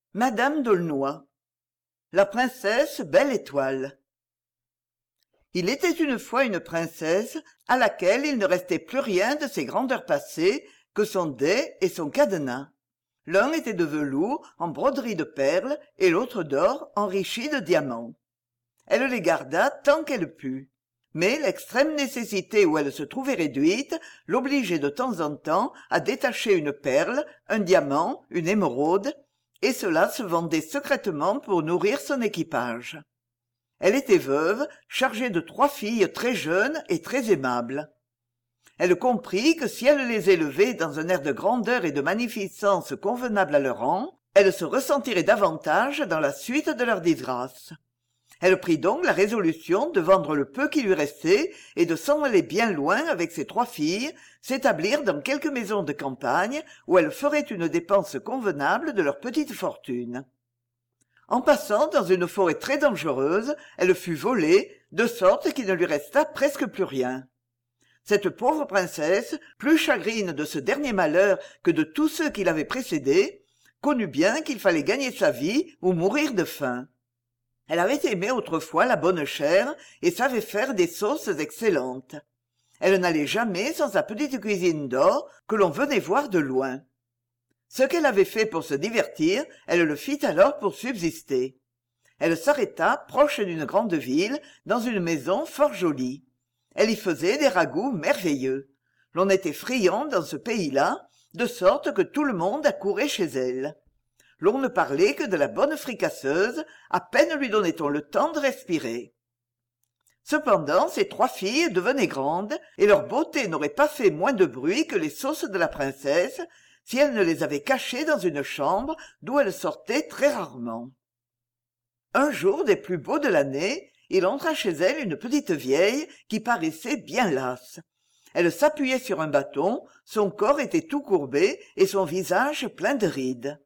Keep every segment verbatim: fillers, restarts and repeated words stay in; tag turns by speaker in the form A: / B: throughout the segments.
A: Madame d'Aulnoy. La princesse Belle Étoile. Il était une fois une princesse à laquelle il ne restait plus rien de ses grandeurs passées que son dais et son cadenas. L'un était de velours en broderie de perles et l'autre d'or enrichi de diamants. Elle les garda tant qu'elle put. Mais l'extrême nécessité où elle se trouvait réduite l'obligeait de temps en temps à détacher une perle, un diamant, une émeraude, et cela se vendait secrètement pour nourrir son équipage. Elle était veuve, chargée de trois filles très jeunes et très aimables. Elle comprit que si elle les élevait dans un air de grandeur et de magnificence convenable à leur rang, elle se ressentirait davantage dans la suite de leur disgrâce. Elle prit donc la résolution de vendre le peu qui lui restait et de s'en aller bien loin avec ses trois filles, s'établir dans quelque maison de campagne où elle ferait une dépense convenable de leur petite fortune. En passant dans une forêt très dangereuse, elle fut volée, de sorte qu'il ne lui resta presque plus rien. Cette pauvre princesse, plus chagrine de ce dernier malheur que de tous ceux qui l'avaient précédée, connut bien qu'il fallait gagner sa vie ou mourir de faim. Elle avait aimé autrefois la bonne chère et savait faire des sauces excellentes. Elle n'allait jamais sans sa petite cuisine d'or que l'on venait voir de loin. Ce qu'elle avait fait pour se divertir, elle le fit alors pour subsister. Elle s'arrêta proche d'une grande ville, dans une maison fort jolie. Elle y faisait des ragoûts merveilleux. L'on était friand dans ce pays-là, de sorte que tout le monde accourait chez elle. L'on ne parlait que de la bonne fricasseuse, à peine lui donnait-on le temps de respirer. Cependant, ces trois filles devenaient grandes, et leur beauté n'aurait pas fait moins de bruit que les sauces de la princesse, si elle ne les avait cachées dans une chambre d'où elles sortaient très rarement. Un jour des plus beaux de l'année, il entra chez elle une petite vieille qui paraissait bien lasse. Elle s'appuyait sur un bâton, son corps était tout courbé et son visage plein de rides.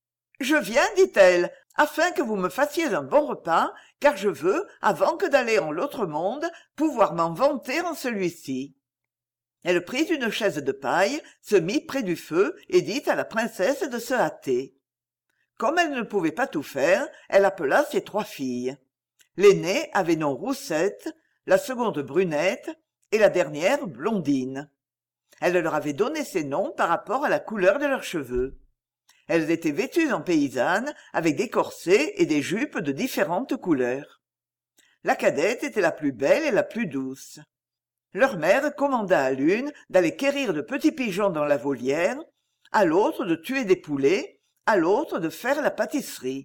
A: « Je viens, dit-elle, afin que vous me fassiez un bon repas, car je veux, avant que d'aller en l'autre monde, pouvoir m'en vanter en celui-ci. » Elle prit une chaise de paille, se mit près du feu et dit à la princesse de se hâter. Comme elle ne pouvait pas tout faire, elle appela ses trois filles. L'aînée avait nom Roussette, la seconde Brunette et la dernière Blondine. Elle leur avait donné ces noms par rapport à la couleur de leurs cheveux. Elles étaient vêtues en paysannes, avec des corsets et des jupes de différentes couleurs. La cadette était la plus belle et la plus douce. Leur mère commanda à l'une d'aller quérir de petits pigeons dans la volière, à l'autre de tuer des poulets, à l'autre de faire la pâtisserie.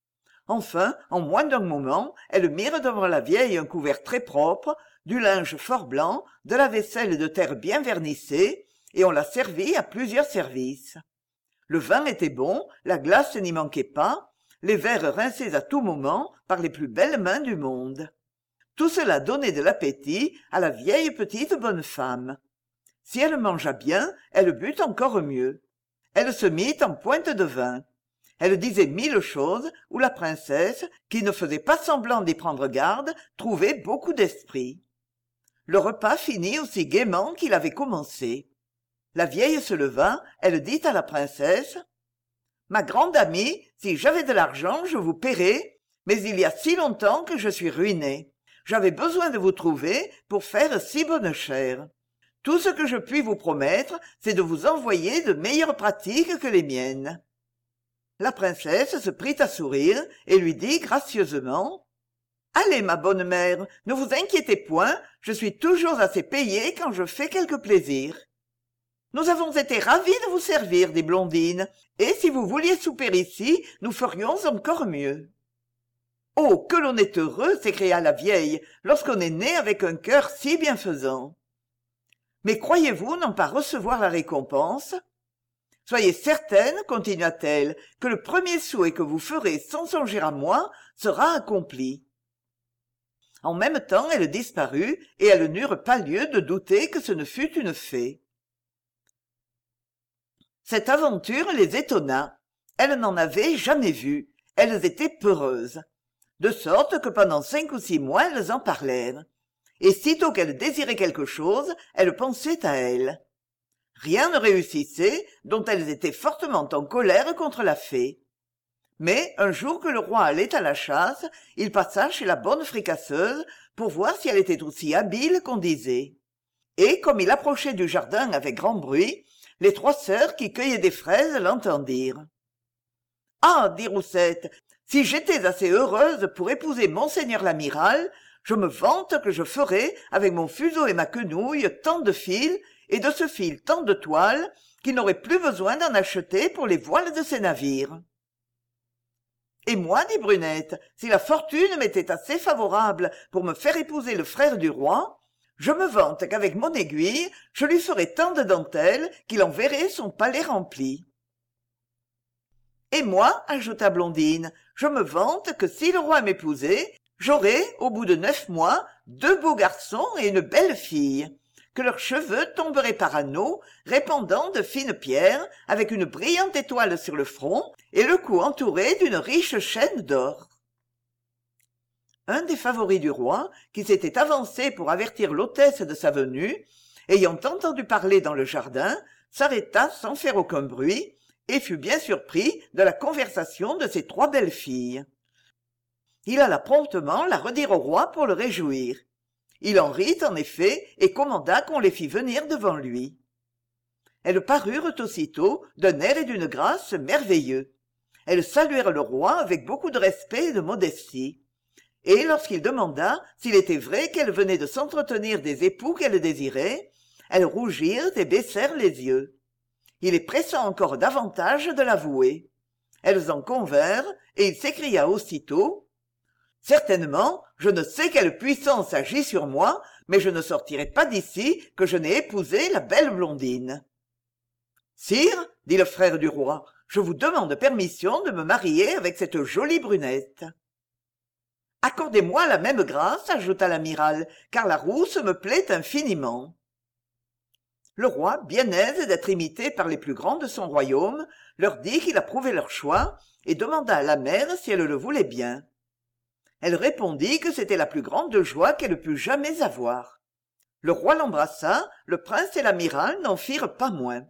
A: Enfin, en moins d'un moment, elles mirent devant la vieille un couvert très propre, du linge fort blanc, de la vaisselle de terre bien vernissée, et on la servit à plusieurs services. Le vin était bon, la glace n'y manquait pas, les verres rincés à tout moment par les plus belles mains du monde. Tout cela donnait de l'appétit à la vieille petite bonne femme. Si elle mangea bien, elle but encore mieux. Elle se mit en pointe de vin. Elle disait mille choses où la princesse, qui ne faisait pas semblant d'y prendre garde, trouvait beaucoup d'esprit. Le repas finit aussi gaiement qu'il avait commencé. La vieille se leva, elle dit à la princesse « Ma grande amie, si j'avais de l'argent, je vous paierais, mais il y a si longtemps que je suis ruinée. J'avais besoin de vous trouver pour faire si bonne chère. Tout ce que je puis vous promettre, c'est de vous envoyer de meilleures pratiques que les miennes. » La princesse se prit à sourire et lui dit gracieusement « Allez, ma bonne mère, ne vous inquiétez point, je suis toujours assez payée quand je fais quelque plaisir. » Nous avons été ravis de vous servir, dit Blondine, et si vous vouliez souper ici, nous ferions encore mieux. « Oh, que l'on est heureux, s'écria la vieille, lorsqu'on est né avec un cœur si bienfaisant. Mais croyez-vous n'en pas recevoir la récompense? Soyez certaine, continua-t-elle, que le premier souhait que vous ferez sans songer à moi sera accompli. En même temps, elle disparut, et elles n'eurent pas lieu de douter que ce ne fût une fée. Cette aventure les étonna. Elles n'en avaient jamais vu. Elles étaient peureuses. De sorte que pendant cinq ou six mois, elles en parlèrent. Et sitôt qu'elles désiraient quelque chose, elles pensaient à elle. Rien ne réussissait, dont elles étaient fortement en colère contre la fée. Mais un jour que le roi allait à la chasse, il passa chez la bonne fricasseuse pour voir si elle était aussi habile qu'on disait. Et comme il approchait du jardin avec grand bruit, les trois sœurs qui cueillaient des fraises l'entendirent. « Ah !» dit Roussette, « si j'étais assez heureuse pour épouser monseigneur l'amiral, je me vante que je ferais, avec mon fuseau et ma quenouille, tant de fil, et de ce fil tant de toile, qu'il n'aurait plus besoin d'en acheter pour les voiles de ses navires. » Et moi, dit Brunette, si la fortune m'était assez favorable pour me faire épouser le frère du roi, je me vante qu'avec mon aiguille, je lui ferais tant de dentelles qu'il en verrait son palais rempli. Et moi, ajouta Blondine, je me vante que si le roi m'épousait, j'aurais, au bout de neuf mois, deux beaux garçons et une belle fille, que leurs cheveux tomberaient par anneaux, répandant de fines pierres, avec une brillante étoile sur le front, et le cou entouré d'une riche chaîne d'or. Un des favoris du roi, qui s'était avancé pour avertir l'hôtesse de sa venue, ayant entendu parler dans le jardin, s'arrêta sans faire aucun bruit, et fut bien surpris de la conversation de ces trois belles filles. Il alla promptement la redire au roi pour le réjouir. Il en rit, en effet, et commanda qu'on les fît venir devant lui. Elles parurent aussitôt d'un air et d'une grâce merveilleux. Elles saluèrent le roi avec beaucoup de respect et de modestie. Et lorsqu'il demanda s'il était vrai qu'elles venaient de s'entretenir des époux qu'elles désiraient, elles rougirent et baissèrent les yeux. Il les pressa encore davantage de l'avouer. Elles en convinrent, et il s'écria aussitôt « Certainement, je ne sais quelle puissance agit sur moi, mais je ne sortirai pas d'ici que je n'ai épousé la belle Blondine. »« Sire, dit le frère du roi, je vous demande permission de me marier avec cette jolie brunette. »« Accordez-moi la même grâce, ajouta l'amiral, car la rousse me plaît infiniment. » Le roi, bien aise d'être imité par les plus grands de son royaume, leur dit qu'il approuvait leur choix et demanda à la mère si elle le voulait bien. Elle répondit que c'était la plus grande joie qu'elle pût jamais avoir. Le roi l'embrassa, le prince et l'amiral n'en firent pas moins.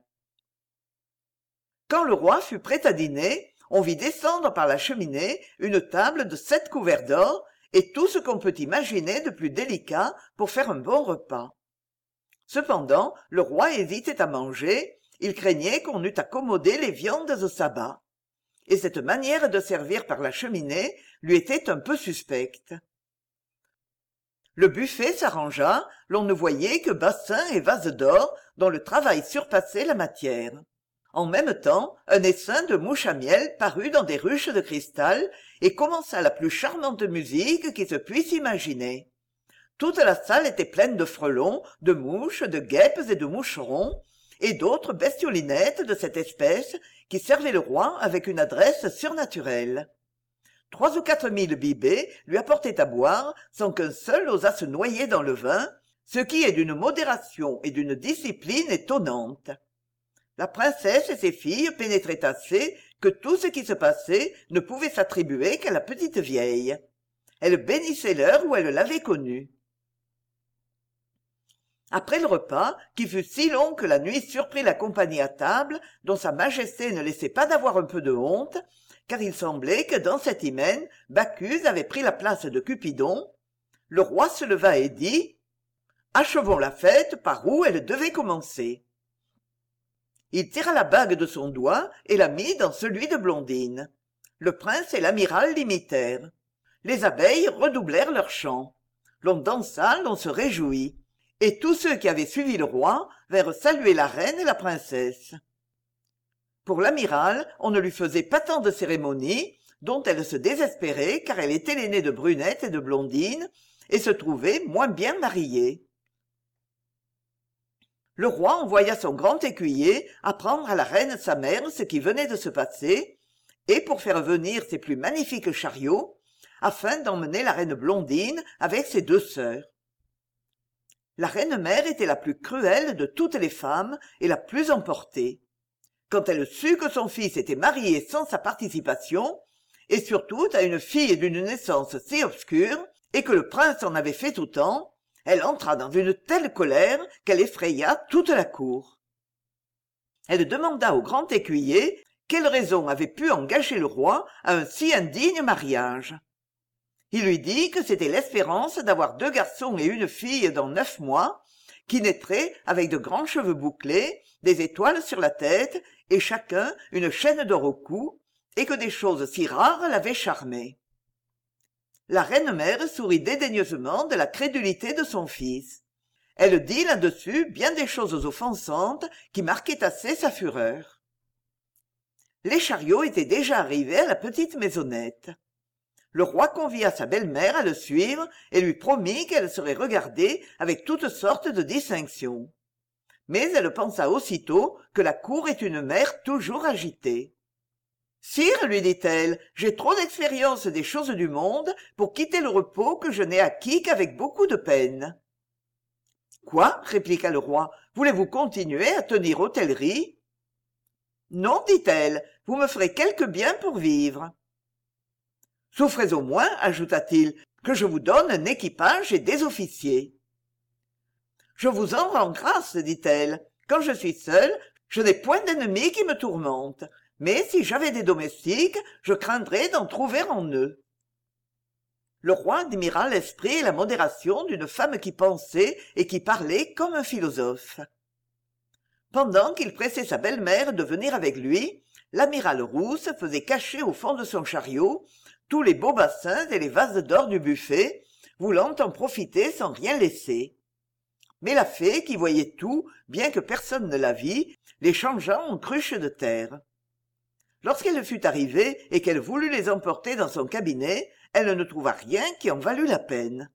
A: Quand le roi fut prêt à dîner, on vit descendre par la cheminée une table de sept couverts d'or et tout ce qu'on peut imaginer de plus délicat pour faire un bon repas. Cependant, le roi hésitait à manger, il craignait qu'on eût accommodé les viandes au sabbat. Et cette manière de servir par la cheminée lui était un peu suspecte. Le buffet s'arrangea, l'on ne voyait que bassins et vases d'or dont le travail surpassait la matière. En même temps, un essaim de mouches à miel parut dans des ruches de cristal et commença la plus charmante musique qui se puisse imaginer. Toute la salle était pleine de frelons, de mouches, de guêpes et de moucherons, et d'autres bestiolinettes de cette espèce qui servaient le roi avec une adresse surnaturelle. Trois ou quatre mille bibets lui apportaient à boire sans qu'un seul osât se noyer dans le vin, ce qui est d'une modération et d'une discipline étonnantes. La princesse et ses filles pénétraient assez que tout ce qui se passait ne pouvait s'attribuer qu'à la petite vieille. Elle bénissait l'heure où elle l'avait connue. Après le repas, qui fut si long que la nuit surprit la compagnie à table, dont sa majesté ne laissait pas d'avoir un peu de honte, car il semblait que dans cet hymen, Bacchus avait pris la place de Cupidon, le roi se leva et dit « Achevons la fête par où elle devait commencer. » Il tira la bague de son doigt et la mit dans celui de Blondine. Le prince et l'amiral l'imitèrent. Les abeilles redoublèrent leur chant. L'on dansa, l'on se réjouit. Et tous ceux qui avaient suivi le roi vinrent saluer la reine et la princesse. Pour l'amiral, on ne lui faisait pas tant de cérémonies, dont elle se désespérait car elle était l'aînée de Brunette et de Blondine, et se trouvait moins bien mariée. Le roi envoya son grand écuyer apprendre à la reine sa mère ce qui venait de se passer, et pour faire venir ses plus magnifiques chariots, afin d'emmener la reine Blondine avec ses deux sœurs. La reine-mère était la plus cruelle de toutes les femmes et la plus emportée. Quand elle sut que son fils était marié sans sa participation, et surtout à une fille d'une naissance si obscure, et que le prince en avait fait autant, elle entra dans une telle colère qu'elle effraya toute la cour. Elle demanda au grand écuyer Quelle raison avait pu engager le roi à un si indigne mariage? Il lui dit que c'était l'espérance d'avoir deux garçons et une fille dans neuf mois, qui naîtraient avec de grands cheveux bouclés, des étoiles sur la tête et chacun une chaîne d'or au cou, et que des choses si rares l'avaient charmé. La reine-mère sourit dédaigneusement de la crédulité de son fils. Elle dit là-dessus bien des choses offensantes qui marquaient assez sa fureur. Les chariots étaient déjà arrivés à la petite maisonnette. Le roi convia sa belle-mère à le suivre et lui promit qu'elle serait regardée avec toutes sortes de distinctions. Mais elle pensa aussitôt que la cour est une mer toujours agitée. « Sire, lui dit-elle, j'ai trop d'expérience des choses du monde pour quitter le repos que je n'ai acquis qu'avec beaucoup de peine. »« Quoi » répliqua le roi, « voulez-vous continuer à tenir hôtellerie ?»« Non, dit-elle, vous me ferez quelque bien pour vivre. »« Souffrez au moins, ajouta-t-il, que je vous donne un équipage et des officiers. »« Je vous en rends grâce, dit-elle. Quand je suis seule, je n'ai point d'ennemis qui me tourmentent. Mais si j'avais des domestiques, je craindrais d'en trouver en eux. » Le roi admira l'esprit et la modération d'une femme qui pensait et qui parlait comme un philosophe. Pendant qu'il pressait sa belle-mère de venir avec lui, l'amiral Rousse faisait cacher au fond de son chariot tous les beaux bassins et les vases d'or du buffet, voulant en profiter sans rien laisser. Mais la fée, qui voyait tout, bien que personne ne la vît, les changea en cruches de terre. Lorsqu'elle fut arrivée et qu'elle voulut les emporter dans son cabinet, elle ne trouva rien qui en valût la peine.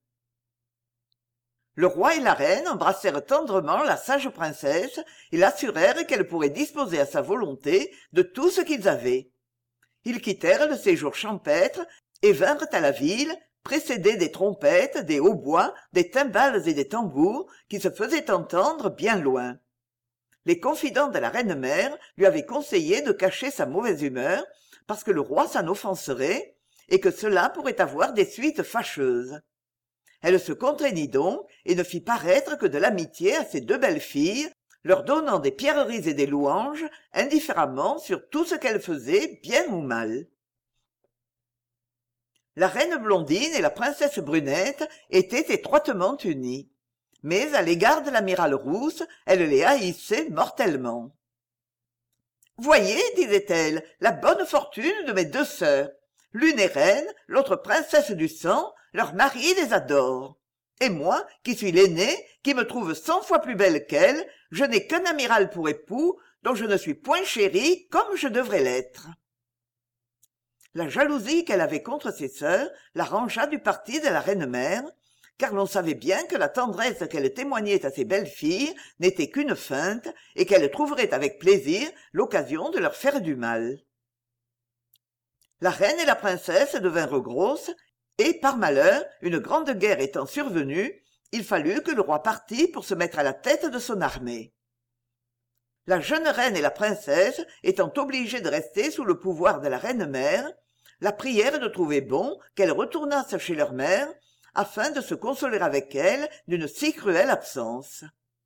A: Le roi et la reine embrassèrent tendrement la sage princesse et l'assurèrent qu'elle pourrait disposer à sa volonté de tout ce qu'ils avaient. Ils quittèrent le séjour champêtre et vinrent à la ville, précédés des trompettes, des hautbois, des timbales et des tambours qui se faisaient entendre bien loin. Les confidents de la reine-mère lui avaient conseillé de cacher sa mauvaise humeur, parce que le roi s'en offenserait, et que cela pourrait avoir des suites fâcheuses. Elle se contraignit donc, et ne fit paraître que de l'amitié à ses deux belles filles, leur donnant des pierreries et des louanges, indifféremment sur tout ce qu'elles faisaient, bien ou mal. La reine Blondine et la princesse Brunette étaient étroitement unies. Mais à l'égard de l'amiral Rousse, elle les haïssait mortellement. « Voyez, disait-elle, la bonne fortune de mes deux sœurs. L'une est reine, l'autre princesse du sang, leur mari les adore. Et moi, qui suis l'aînée, qui me trouve cent fois plus belle qu'elle, je n'ai qu'un amiral pour époux, dont je ne suis point chérie comme je devrais l'être. » La jalousie qu'elle avait contre ses sœurs la rangea du parti de la reine-mère, car l'on savait bien que la tendresse qu'elle témoignait à ses belles-filles n'était qu'une feinte et qu'elle trouverait avec plaisir l'occasion de leur faire du mal. La reine et la princesse devinrent grosses, et, par malheur, une grande guerre étant survenue, il fallut que le roi partît pour se mettre à la tête de son armée. La jeune reine et la princesse, étant obligées de rester sous le pouvoir de la reine-mère, la prièrent de trouver bon qu'elles retournassent chez leur mère, afin de se consoler avec elle d'une si cruelle absence.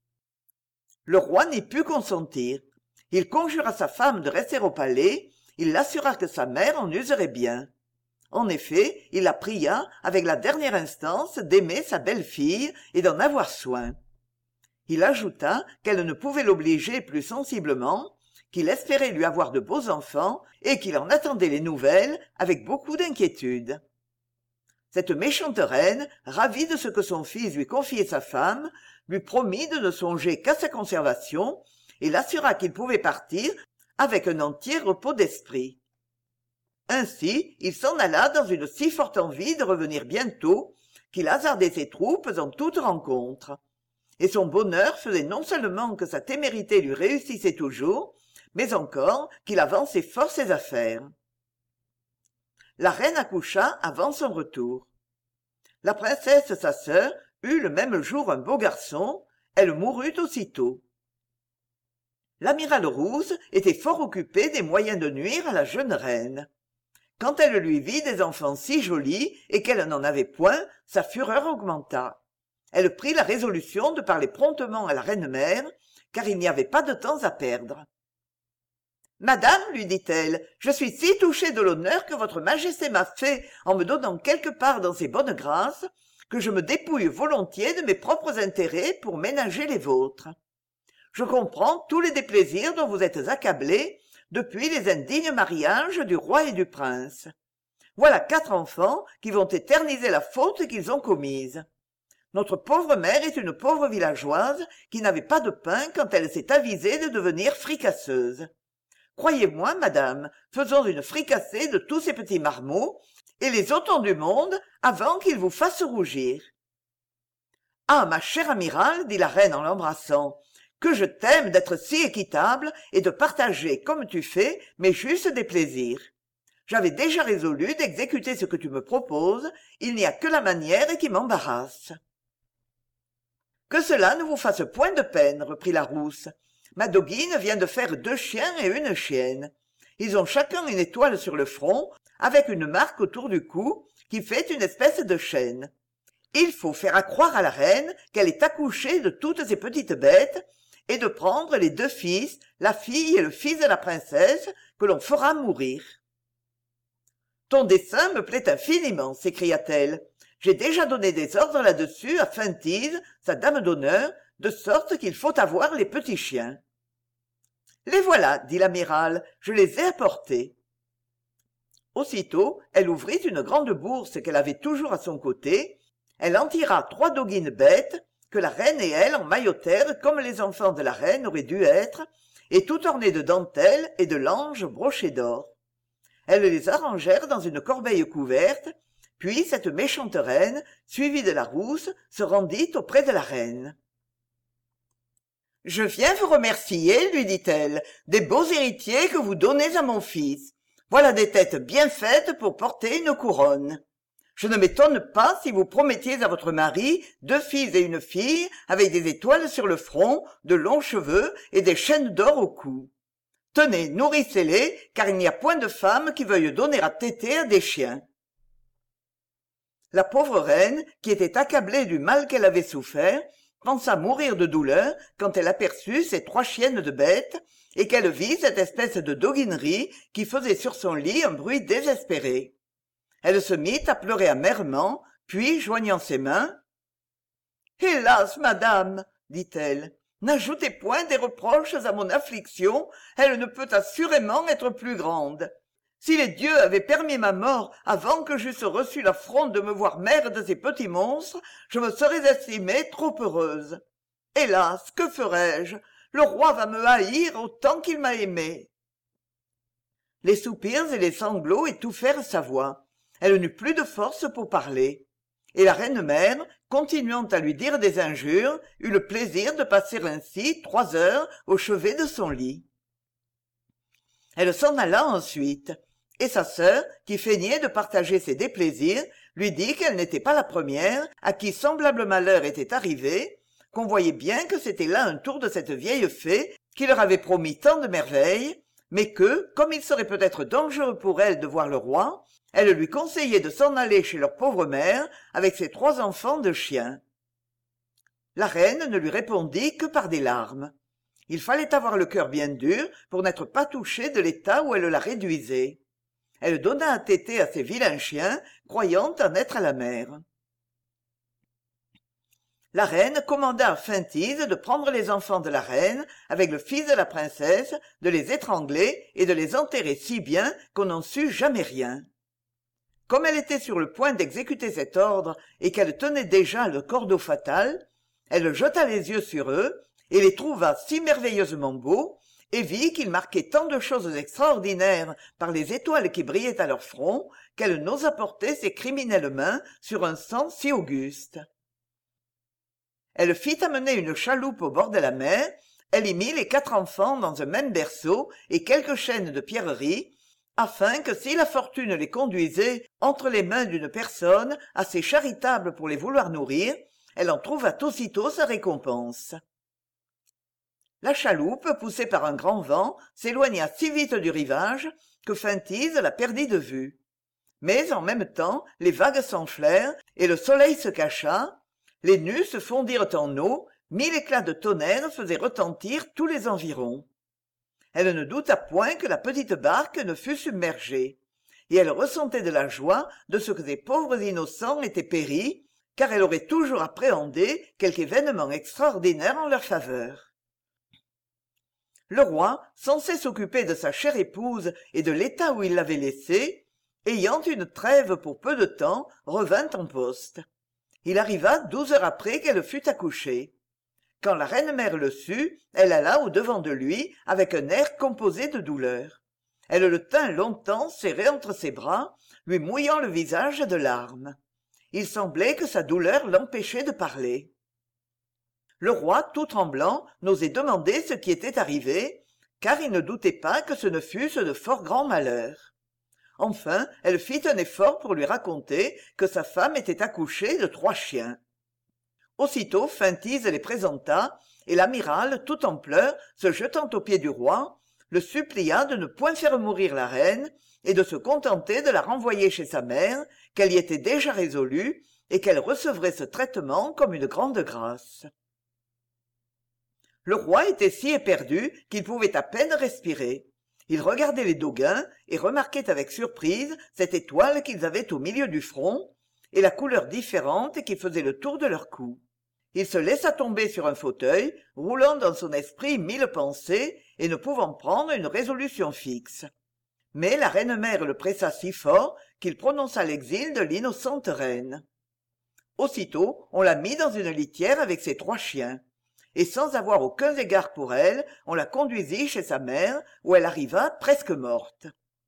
A: Le roi n'y put consentir. Il conjura sa femme de rester au palais, il l'assura que sa mère en userait bien. En effet, il la pria, avec la dernière instance, d'aimer sa belle-fille et d'en avoir soin. Il ajouta qu'elle ne pouvait l'obliger plus sensiblement, qu'il espérait lui avoir de beaux enfants et qu'il en attendait les nouvelles avec beaucoup d'inquiétude. Cette méchante reine, ravie de ce que son fils lui confiait sa femme, lui promit de ne songer qu'à sa conservation et l'assura qu'il pouvait partir avec un entier repos d'esprit. Ainsi, il s'en alla dans une si forte envie de revenir bientôt qu'il hasardait ses troupes en toute rencontre. Et son bonheur faisait non seulement que sa témérité lui réussissait toujours, mais encore qu'il avançait fort ses affaires. La reine accoucha avant son retour. La princesse, sa sœur, eut le même jour un beau garçon, elle mourut aussitôt. L'amiral Rousse était fort occupé des moyens de nuire à la jeune reine. Quand elle lui vit des enfants si jolis et qu'elle n'en avait point, sa fureur augmenta. Elle prit la résolution de parler promptement à la reine-mère, car il n'y avait pas de temps à perdre. madame, lui dit-elle, je suis si touchée de l'honneur que votre majesté m'a fait en me donnant quelque part dans ses bonnes grâces, que je me dépouille volontiers de mes propres intérêts pour ménager les vôtres. Je comprends tous les déplaisirs dont vous êtes accablés depuis les indignes mariages du roi et du prince. Voilà quatre enfants qui vont éterniser la faute qu'ils ont commise. Notre pauvre mère est une pauvre villageoise qui n'avait pas de pain quand elle s'est avisée de devenir fricasseuse. Croyez-moi, madame, faisons une fricassée de tous ces petits marmots et les ôtons du monde avant qu'ils vous fassent rougir. « Ah, ma chère amirale, dit la reine en l'embrassant, que je t'aime d'être si équitable et de partager, comme tu fais, mes justes déplaisirs. J'avais déjà résolu d'exécuter ce que tu me proposes, il n'y a que la manière qui m'embarrasse. » « Que cela ne vous fasse point de peine, reprit la rousse. Ma doguine vient de faire deux chiens et une chienne. Ils ont chacun une étoile sur le front, avec une marque autour du cou, qui fait une espèce de chaîne. Il faut faire accroire à la reine qu'elle est accouchée de toutes ces petites bêtes, et de prendre les deux fils, la fille et le fils de la princesse, que l'on fera mourir. « Ton dessein me plaît infiniment, s'écria-t-elle. J'ai déjà donné des ordres là-dessus à Feintise, sa dame d'honneur, de sorte qu'il faut avoir les petits chiens. »« Les voilà, dit l'amiral, je les ai apportés. » Aussitôt, elle ouvrit une grande bourse qu'elle avait toujours à son côté, elle en tira trois doguines bêtes, que la reine et elle emmaillotèrent comme les enfants de la reine auraient dû être, et tout ornées de dentelles et de langes brochées d'or. Elles les arrangèrent dans une corbeille couverte, puis cette méchante reine, suivie de la rousse, se rendit auprès de la reine. « Je viens vous remercier, lui dit-elle, des beaux héritiers que vous donnez à mon fils. Voilà des têtes bien faites pour porter une couronne. Je ne m'étonne pas si vous promettiez à votre mari deux fils et une fille avec des étoiles sur le front, de longs cheveux et des chaînes d'or au cou. Tenez, nourrissez-les, car il n'y a point de femme qui veuille donner à téter à des chiens. » La pauvre reine, qui était accablée du mal qu'elle avait souffert, pensa mourir de douleur quand elle aperçut ces trois chiennes de bêtes et qu'elle vit cette espèce de doguinerie qui faisait sur son lit un bruit désespéré. Elle se mit à pleurer amèrement, puis, joignant ses mains, « Hélas, madame, dit-elle, n'ajoutez point des reproches à mon affliction, elle ne peut assurément être plus grande. Si les dieux avaient permis ma mort avant que j'eusse reçu l'affront de me voir mère de ces petits monstres, je me serais estimée trop heureuse. Hélas, que ferais-je? Le roi va me haïr autant qu'il m'a aimée. » Les soupirs et les sanglots étouffèrent sa voix. Elle n'eut plus de force pour parler. Et la reine-mère, continuant à lui dire des injures, eut le plaisir de passer ainsi trois heures au chevet de son lit. Elle s'en alla ensuite, et sa sœur, qui feignait de partager ses déplaisirs, lui dit qu'elle n'était pas la première à qui semblable malheur était arrivé, qu'on voyait bien que c'était là un tour de cette vieille fée qui leur avait promis tant de merveilles, mais que, comme il serait peut-être dangereux pour elle de voir le roi, elle lui conseillait de s'en aller chez leur pauvre mère avec ses trois enfants de chiens. La reine ne lui répondit que par des larmes. Il fallait avoir le cœur bien dur pour n'être pas touché de l'état où elle la réduisait. Elle donna à téter à ces vilains chiens, croyant en être la mère. La reine commanda à Feintise de prendre les enfants de la reine, avec le fils de la princesse, de les étrangler et de les enterrer si bien qu'on n'en sut jamais rien. Comme elle était sur le point d'exécuter cet ordre et qu'elle tenait déjà le cordeau fatal, elle jeta les yeux sur eux et les trouva si merveilleusement beaux, et vit qu'ils marquaient tant de choses extraordinaires par les étoiles qui brillaient à leur front, qu'elle n'osa porter ses criminelles mains sur un sang si auguste. Elle fit amener une chaloupe au bord de la mer, elle y mit les quatre enfants dans un même berceau et quelques chaînes de pierreries, afin que si la fortune les conduisait entre les mains d'une personne assez charitable pour les vouloir nourrir, elle en trouvât aussitôt sa récompense. La chaloupe, poussée par un grand vent, s'éloigna si vite du rivage que Feintise la perdit de vue. Mais en même temps, les vagues s'enflèrent et le soleil se cacha, les nues se fondirent en eau, mille éclats de tonnerre faisaient retentir tous les environs. Elle ne douta point que la petite barque ne fût submergée, et elle ressentait de la joie de ce que ces pauvres innocents étaient péris, car elle aurait toujours appréhendé quelque événement extraordinaire en leur faveur. Le roi, censé s'occuper de sa chère épouse et de l'état où il l'avait laissée, ayant une trêve pour peu de temps, revint en poste. Il arriva douze heures après qu'elle fût accouchée. Quand la reine-mère le sut, elle alla au-devant de lui avec un air composé de douleur. Elle le tint longtemps serré entre ses bras, lui mouillant le visage de larmes. Il semblait que sa douleur l'empêchait de parler. Le roi, tout tremblant, n'osait demander ce qui était arrivé, car il ne doutait pas que ce ne fussent de fort grands malheurs. Enfin, elle fit un effort pour lui raconter que sa femme était accouchée de trois chiens. Aussitôt Feintise les présenta, et l'amiral, tout en pleurs, se jetant aux pieds du roi, le supplia de ne point faire mourir la reine, et de se contenter de la renvoyer chez sa mère, qu'elle y était déjà résolue, et qu'elle recevrait ce traitement comme une grande grâce. Le roi était si éperdu qu'il pouvait à peine respirer. Il regardait les Doguin et remarquait avec surprise cette étoile qu'ils avaient au milieu du front, et la couleur différente qui faisait le tour de leur cou. Il se laissa tomber sur un fauteuil, roulant dans son esprit mille pensées et ne pouvant prendre une résolution fixe. Mais la reine-mère le pressa si fort qu'il prononça l'exil de l'innocente reine. Aussitôt, on la mit dans une litière avec ses trois chiens, et sans avoir aucun égard pour elle, on la conduisit chez sa mère, où elle arriva presque morte.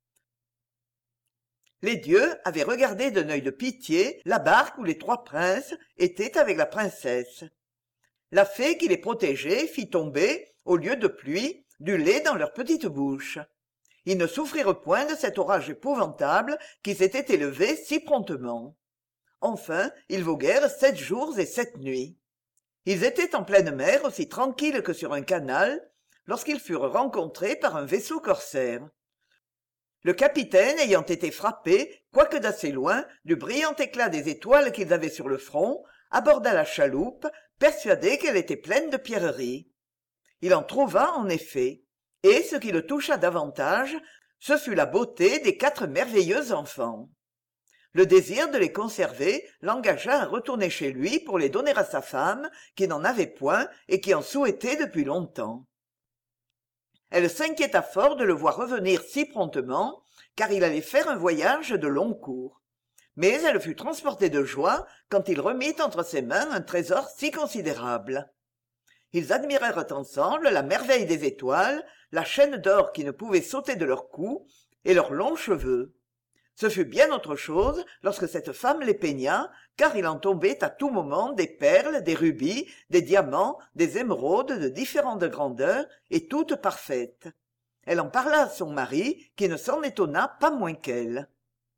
A: Les dieux avaient regardé d'un œil de pitié la barque où les trois princes étaient avec la princesse. La fée qui les protégeait fit tomber, au lieu de pluie, du lait dans leurs petites bouches. Ils ne souffrirent point de cet orage épouvantable qui s'était élevé si promptement. Enfin, ils voguèrent sept jours et sept nuits. Ils étaient en pleine mer, aussi tranquilles que sur un canal, lorsqu'ils furent rencontrés par un vaisseau corsaire. Le capitaine ayant été frappé, quoique d'assez loin, du brillant éclat des étoiles qu'ils avaient sur le front, aborda la chaloupe, persuadé qu'elle était pleine de pierreries. Il en trouva en effet, et ce qui le toucha davantage, ce fut la beauté des quatre merveilleux enfants. Le désir de les conserver l'engagea à retourner chez lui pour les donner à sa femme, qui n'en avait point et qui en souhaitait depuis longtemps. Elle s'inquiéta fort de le voir revenir si promptement, car il allait faire un voyage de long cours. Mais elle fut transportée de joie quand il remit entre ses mains un trésor si considérable. Ils admirèrent ensemble la merveille des étoiles, la chaîne d'or qui ne pouvait sauter de leur cou, et leurs longs cheveux. Ce fut bien autre chose lorsque cette femme les peigna, car il en tombait à tout moment des perles, des rubis, des diamants, des émeraudes de différentes grandeurs et toutes parfaites. Elle en parla à son mari, qui ne s'en étonna pas moins qu'elle.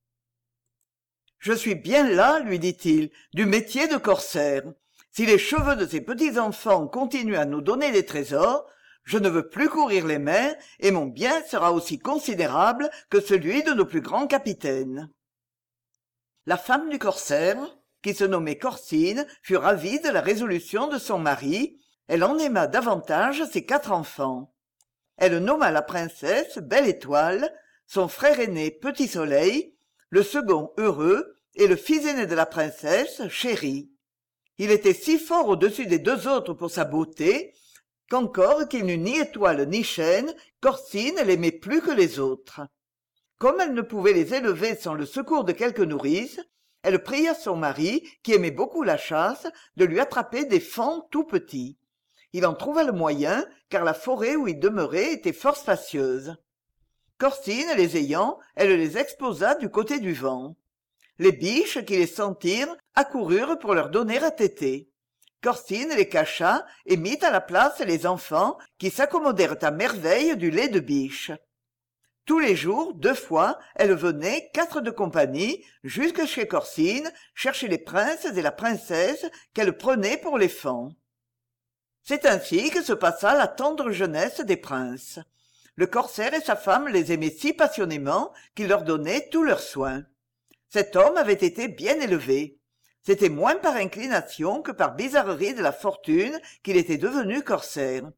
A: « Je suis bien las, lui dit-il, du métier de corsaire. Si les cheveux de ces petits-enfants continuent à nous donner des trésors, je ne veux plus courir les mers, et mon bien sera aussi considérable que celui de nos plus grands capitaines. » La femme du corsaire, qui se nommait Corsine, fut ravie de la résolution de son mari. Elle en aima davantage ses quatre enfants. Elle nomma la princesse Belle Étoile, son frère aîné Petit Soleil, le second Heureux, et le fils aîné de la princesse Chéri. Il était si fort au-dessus des deux autres pour sa beauté, qu'encore qu'il n'eût ni étoile ni chaîne, Corsine l'aimait plus que les autres. Comme elle ne pouvait les élever sans le secours de quelque nourrice, elle pria son mari, qui aimait beaucoup la chasse, de lui attraper des faons tout petits. Il en trouva le moyen, car la forêt où il demeurait était fort spacieuse. Corsine les ayant, elle les exposa du côté du vent. Les biches qui les sentirent accoururent pour leur donner à téter. Corsine les cacha et mit à la place les enfants qui s'accommodèrent à merveille du lait de biche. Tous les jours, deux fois, elle venait, quatre de compagnie, jusque chez Corsine, chercher les princes et la princesse qu'elle prenait pour les faons. C'est ainsi que se passa la tendre jeunesse des princes. Le corsaire et sa femme les aimaient si passionnément qu'il leur donnait tous leurs soins. Cet homme avait été bien élevé. C'était moins par inclination que par bizarrerie de la fortune qu'il était devenu corsaire.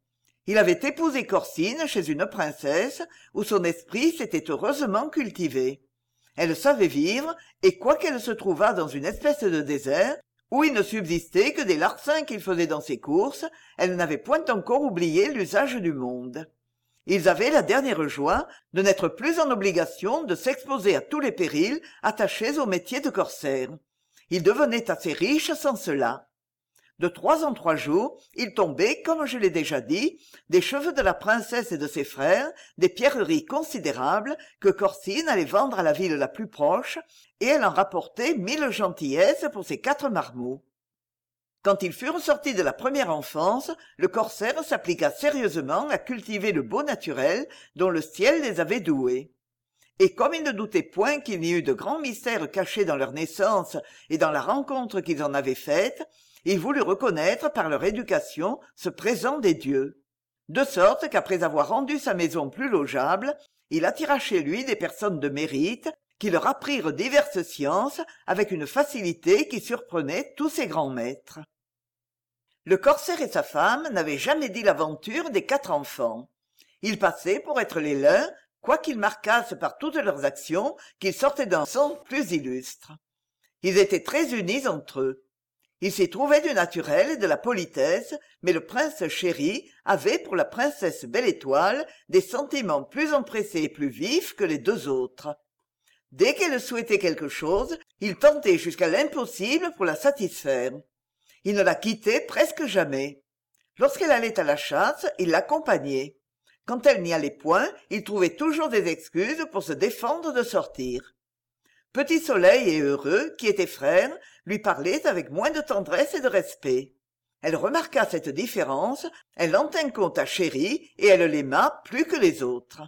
A: Il avait épousé Corsine chez une princesse où son esprit s'était heureusement cultivé. Elle savait vivre, et quoiqu'elle se trouvât dans une espèce de désert, où il ne subsistait que des larcins qu'il faisait dans ses courses, elle n'avait point encore oublié l'usage du monde. Ils avaient la dernière joie de n'être plus en obligation de s'exposer à tous les périls attachés au métier de corsaire. Ils devenaient assez riches sans cela. De trois en trois jours, il tombait, comme je l'ai déjà dit, des cheveux de la princesse et de ses frères, des pierreries considérables que Corsine allait vendre à la ville la plus proche, et elle en rapportait mille gentillesses pour ses quatre marmots. Quand ils furent sortis de la première enfance, le corsaire s'appliqua sérieusement à cultiver le beau naturel dont le ciel les avait doués. Et comme il ne doutait point qu'il n'y eût de grands mystères cachés dans leur naissance et dans la rencontre qu'ils en avaient faite, il voulut reconnaître par leur éducation ce présent des dieux. De sorte qu'après avoir rendu sa maison plus logeable, il attira chez lui des personnes de mérite qui leur apprirent diverses sciences avec une facilité qui surprenait tous ses grands maîtres. Le corsaire et sa femme n'avaient jamais dit l'aventure des quatre enfants. Ils passaient pour être les leurs, quoiqu'ils marquassent par toutes leurs actions qu'ils sortaient d'un sang plus illustre. Ils étaient très unis entre eux. Il s'y trouvait du naturel et de la politesse, mais le prince chéri avait pour la princesse Belle Étoile des sentiments plus empressés et plus vifs que les deux autres. Dès qu'elle souhaitait quelque chose, il tentait jusqu'à l'impossible pour la satisfaire. Il ne la quittait presque jamais. Lorsqu'elle allait à la chasse, il l'accompagnait. Quand elle n'y allait point, il trouvait toujours des excuses pour se défendre de sortir. Petit Soleil et Heureux, qui étaient frères, lui parlaient avec moins de tendresse et de respect. Elle remarqua cette différence, elle en tint compte à Chéri et elle l'aima plus que les autres.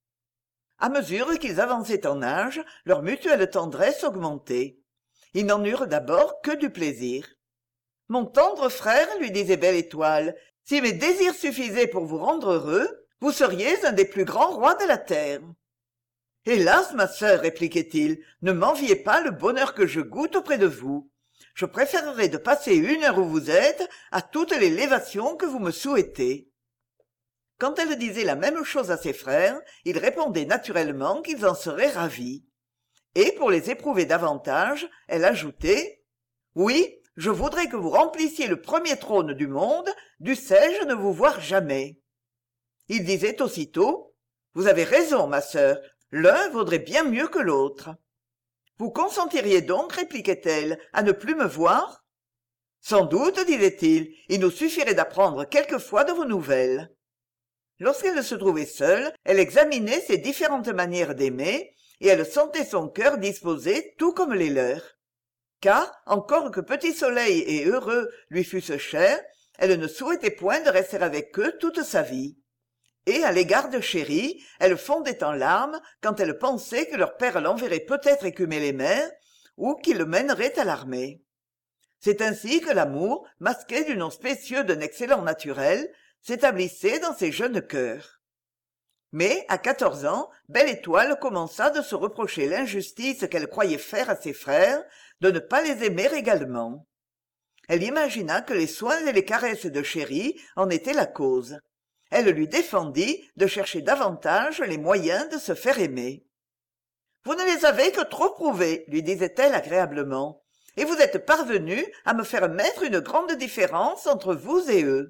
A: À mesure qu'ils avançaient en âge, leur mutuelle tendresse augmentait. Ils n'en eurent d'abord que du plaisir. « Mon tendre frère, lui disait Belle Étoile, si mes désirs suffisaient pour vous rendre heureux, vous seriez un des plus grands rois de la terre. » « Hélas, ma sœur, répliquait-il, ne m'enviez pas le bonheur que je goûte auprès de vous. Je préférerais de passer une heure où vous êtes à toutes les lévations que vous me souhaitez. » Quand elle disait la même chose à ses frères, ils répondaient naturellement qu'ils en seraient ravis. Et pour les éprouver davantage, elle ajoutait « Oui, je voudrais que vous remplissiez le premier trône du monde, dussé-je ne vous voir jamais. » Il disait aussitôt « Vous avez raison, ma sœur, l'un vaudrait bien mieux que l'autre. » « Vous consentiriez donc, répliquait-elle, à ne plus me voir ? » « Sans doute, disait-il, il nous suffirait d'apprendre quelquefois de vos nouvelles. » Lorsqu'elle se trouvait seule, elle examinait ses différentes manières d'aimer, et elle sentait son cœur disposé tout comme les leurs. Car, encore que Petit Soleil et Heureux lui fussent chers, elle ne souhaitait point de rester avec eux toute sa vie. Et à l'égard de Chéri, elle fondait en larmes quand elle pensait que leur père l'enverrait peut-être écumer les mers, ou qu'il le mènerait à l'armée. C'est ainsi que l'amour, masqué du nom spécieux d'un excellent naturel, s'établissait dans ces jeunes cœurs. Mais, à quatorze ans, Belle Étoile commença de se reprocher l'injustice qu'elle croyait faire à ses frères, de ne pas les aimer également. Elle imagina que les soins et les caresses de Chéri en étaient la cause. Elle lui défendit de chercher davantage les moyens de se faire aimer. « Vous ne les avez que trop prouvés, lui disait-elle agréablement, et vous êtes parvenu à me faire mettre une grande différence entre vous et eux. »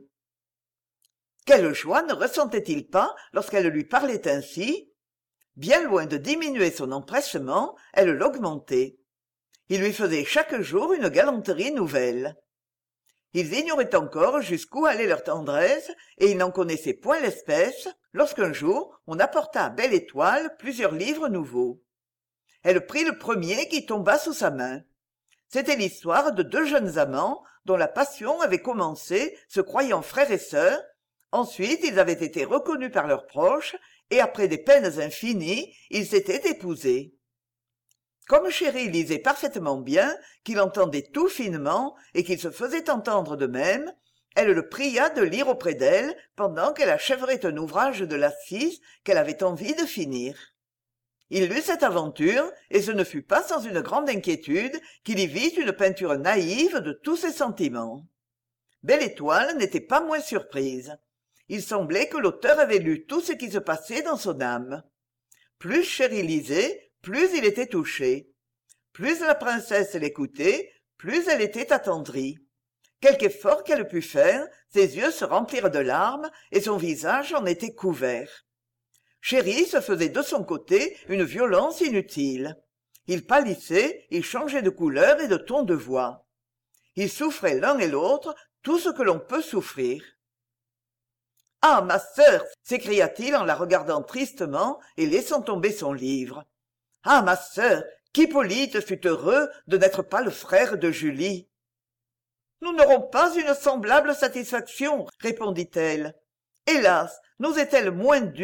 A: Quelle joie ne ressentait-il pas lorsqu'elle lui parlait ainsi ? Bien loin de diminuer son empressement, elle l'augmentait. Il lui faisait chaque jour une galanterie nouvelle. Ils ignoraient encore jusqu'où allait leur tendresse, et ils n'en connaissaient point l'espèce, lorsqu'un jour on apporta à Belle Étoile plusieurs livres nouveaux. Elle prit le premier qui tomba sous sa main. C'était l'histoire de deux jeunes amants dont la passion avait commencé se croyant frères et sœurs. Ensuite ils avaient été reconnus par leurs proches, et après des peines infinies, ils s'étaient épousés. Comme Chéri lisait parfaitement bien, qu'il entendait tout finement et qu'il se faisait entendre de même, elle le pria de lire auprès d'elle pendant qu'elle achèverait un ouvrage de Lassis qu'elle avait envie de finir. Il lut cette aventure, et ce ne fut pas sans une grande inquiétude qu'il y vit une peinture naïve de tous ses sentiments. Belle Étoile n'était pas moins surprise. Il semblait que l'auteur avait lu tout ce qui se passait dans son âme. Plus Chéri lisait, plus il était touché. Plus la princesse l'écoutait, plus elle était attendrie. Quelque effort qu'elle pût faire, ses yeux se remplirent de larmes et son visage en était couvert. Chéri se faisait de son côté une violence inutile. Il pâlissait, il changeait de couleur et de ton de voix. Ils souffraient l'un et l'autre tout ce que l'on peut souffrir. « Ah, ma sœur !» s'écria-t-il en la regardant tristement et laissant tomber son livre. « Ah, ma sœur, qu'Hippolyte fut heureux de n'être pas le frère de Julie !»« Nous n'aurons pas une semblable satisfaction, » répondit-elle. « Hélas, nous est-elle moins due ?»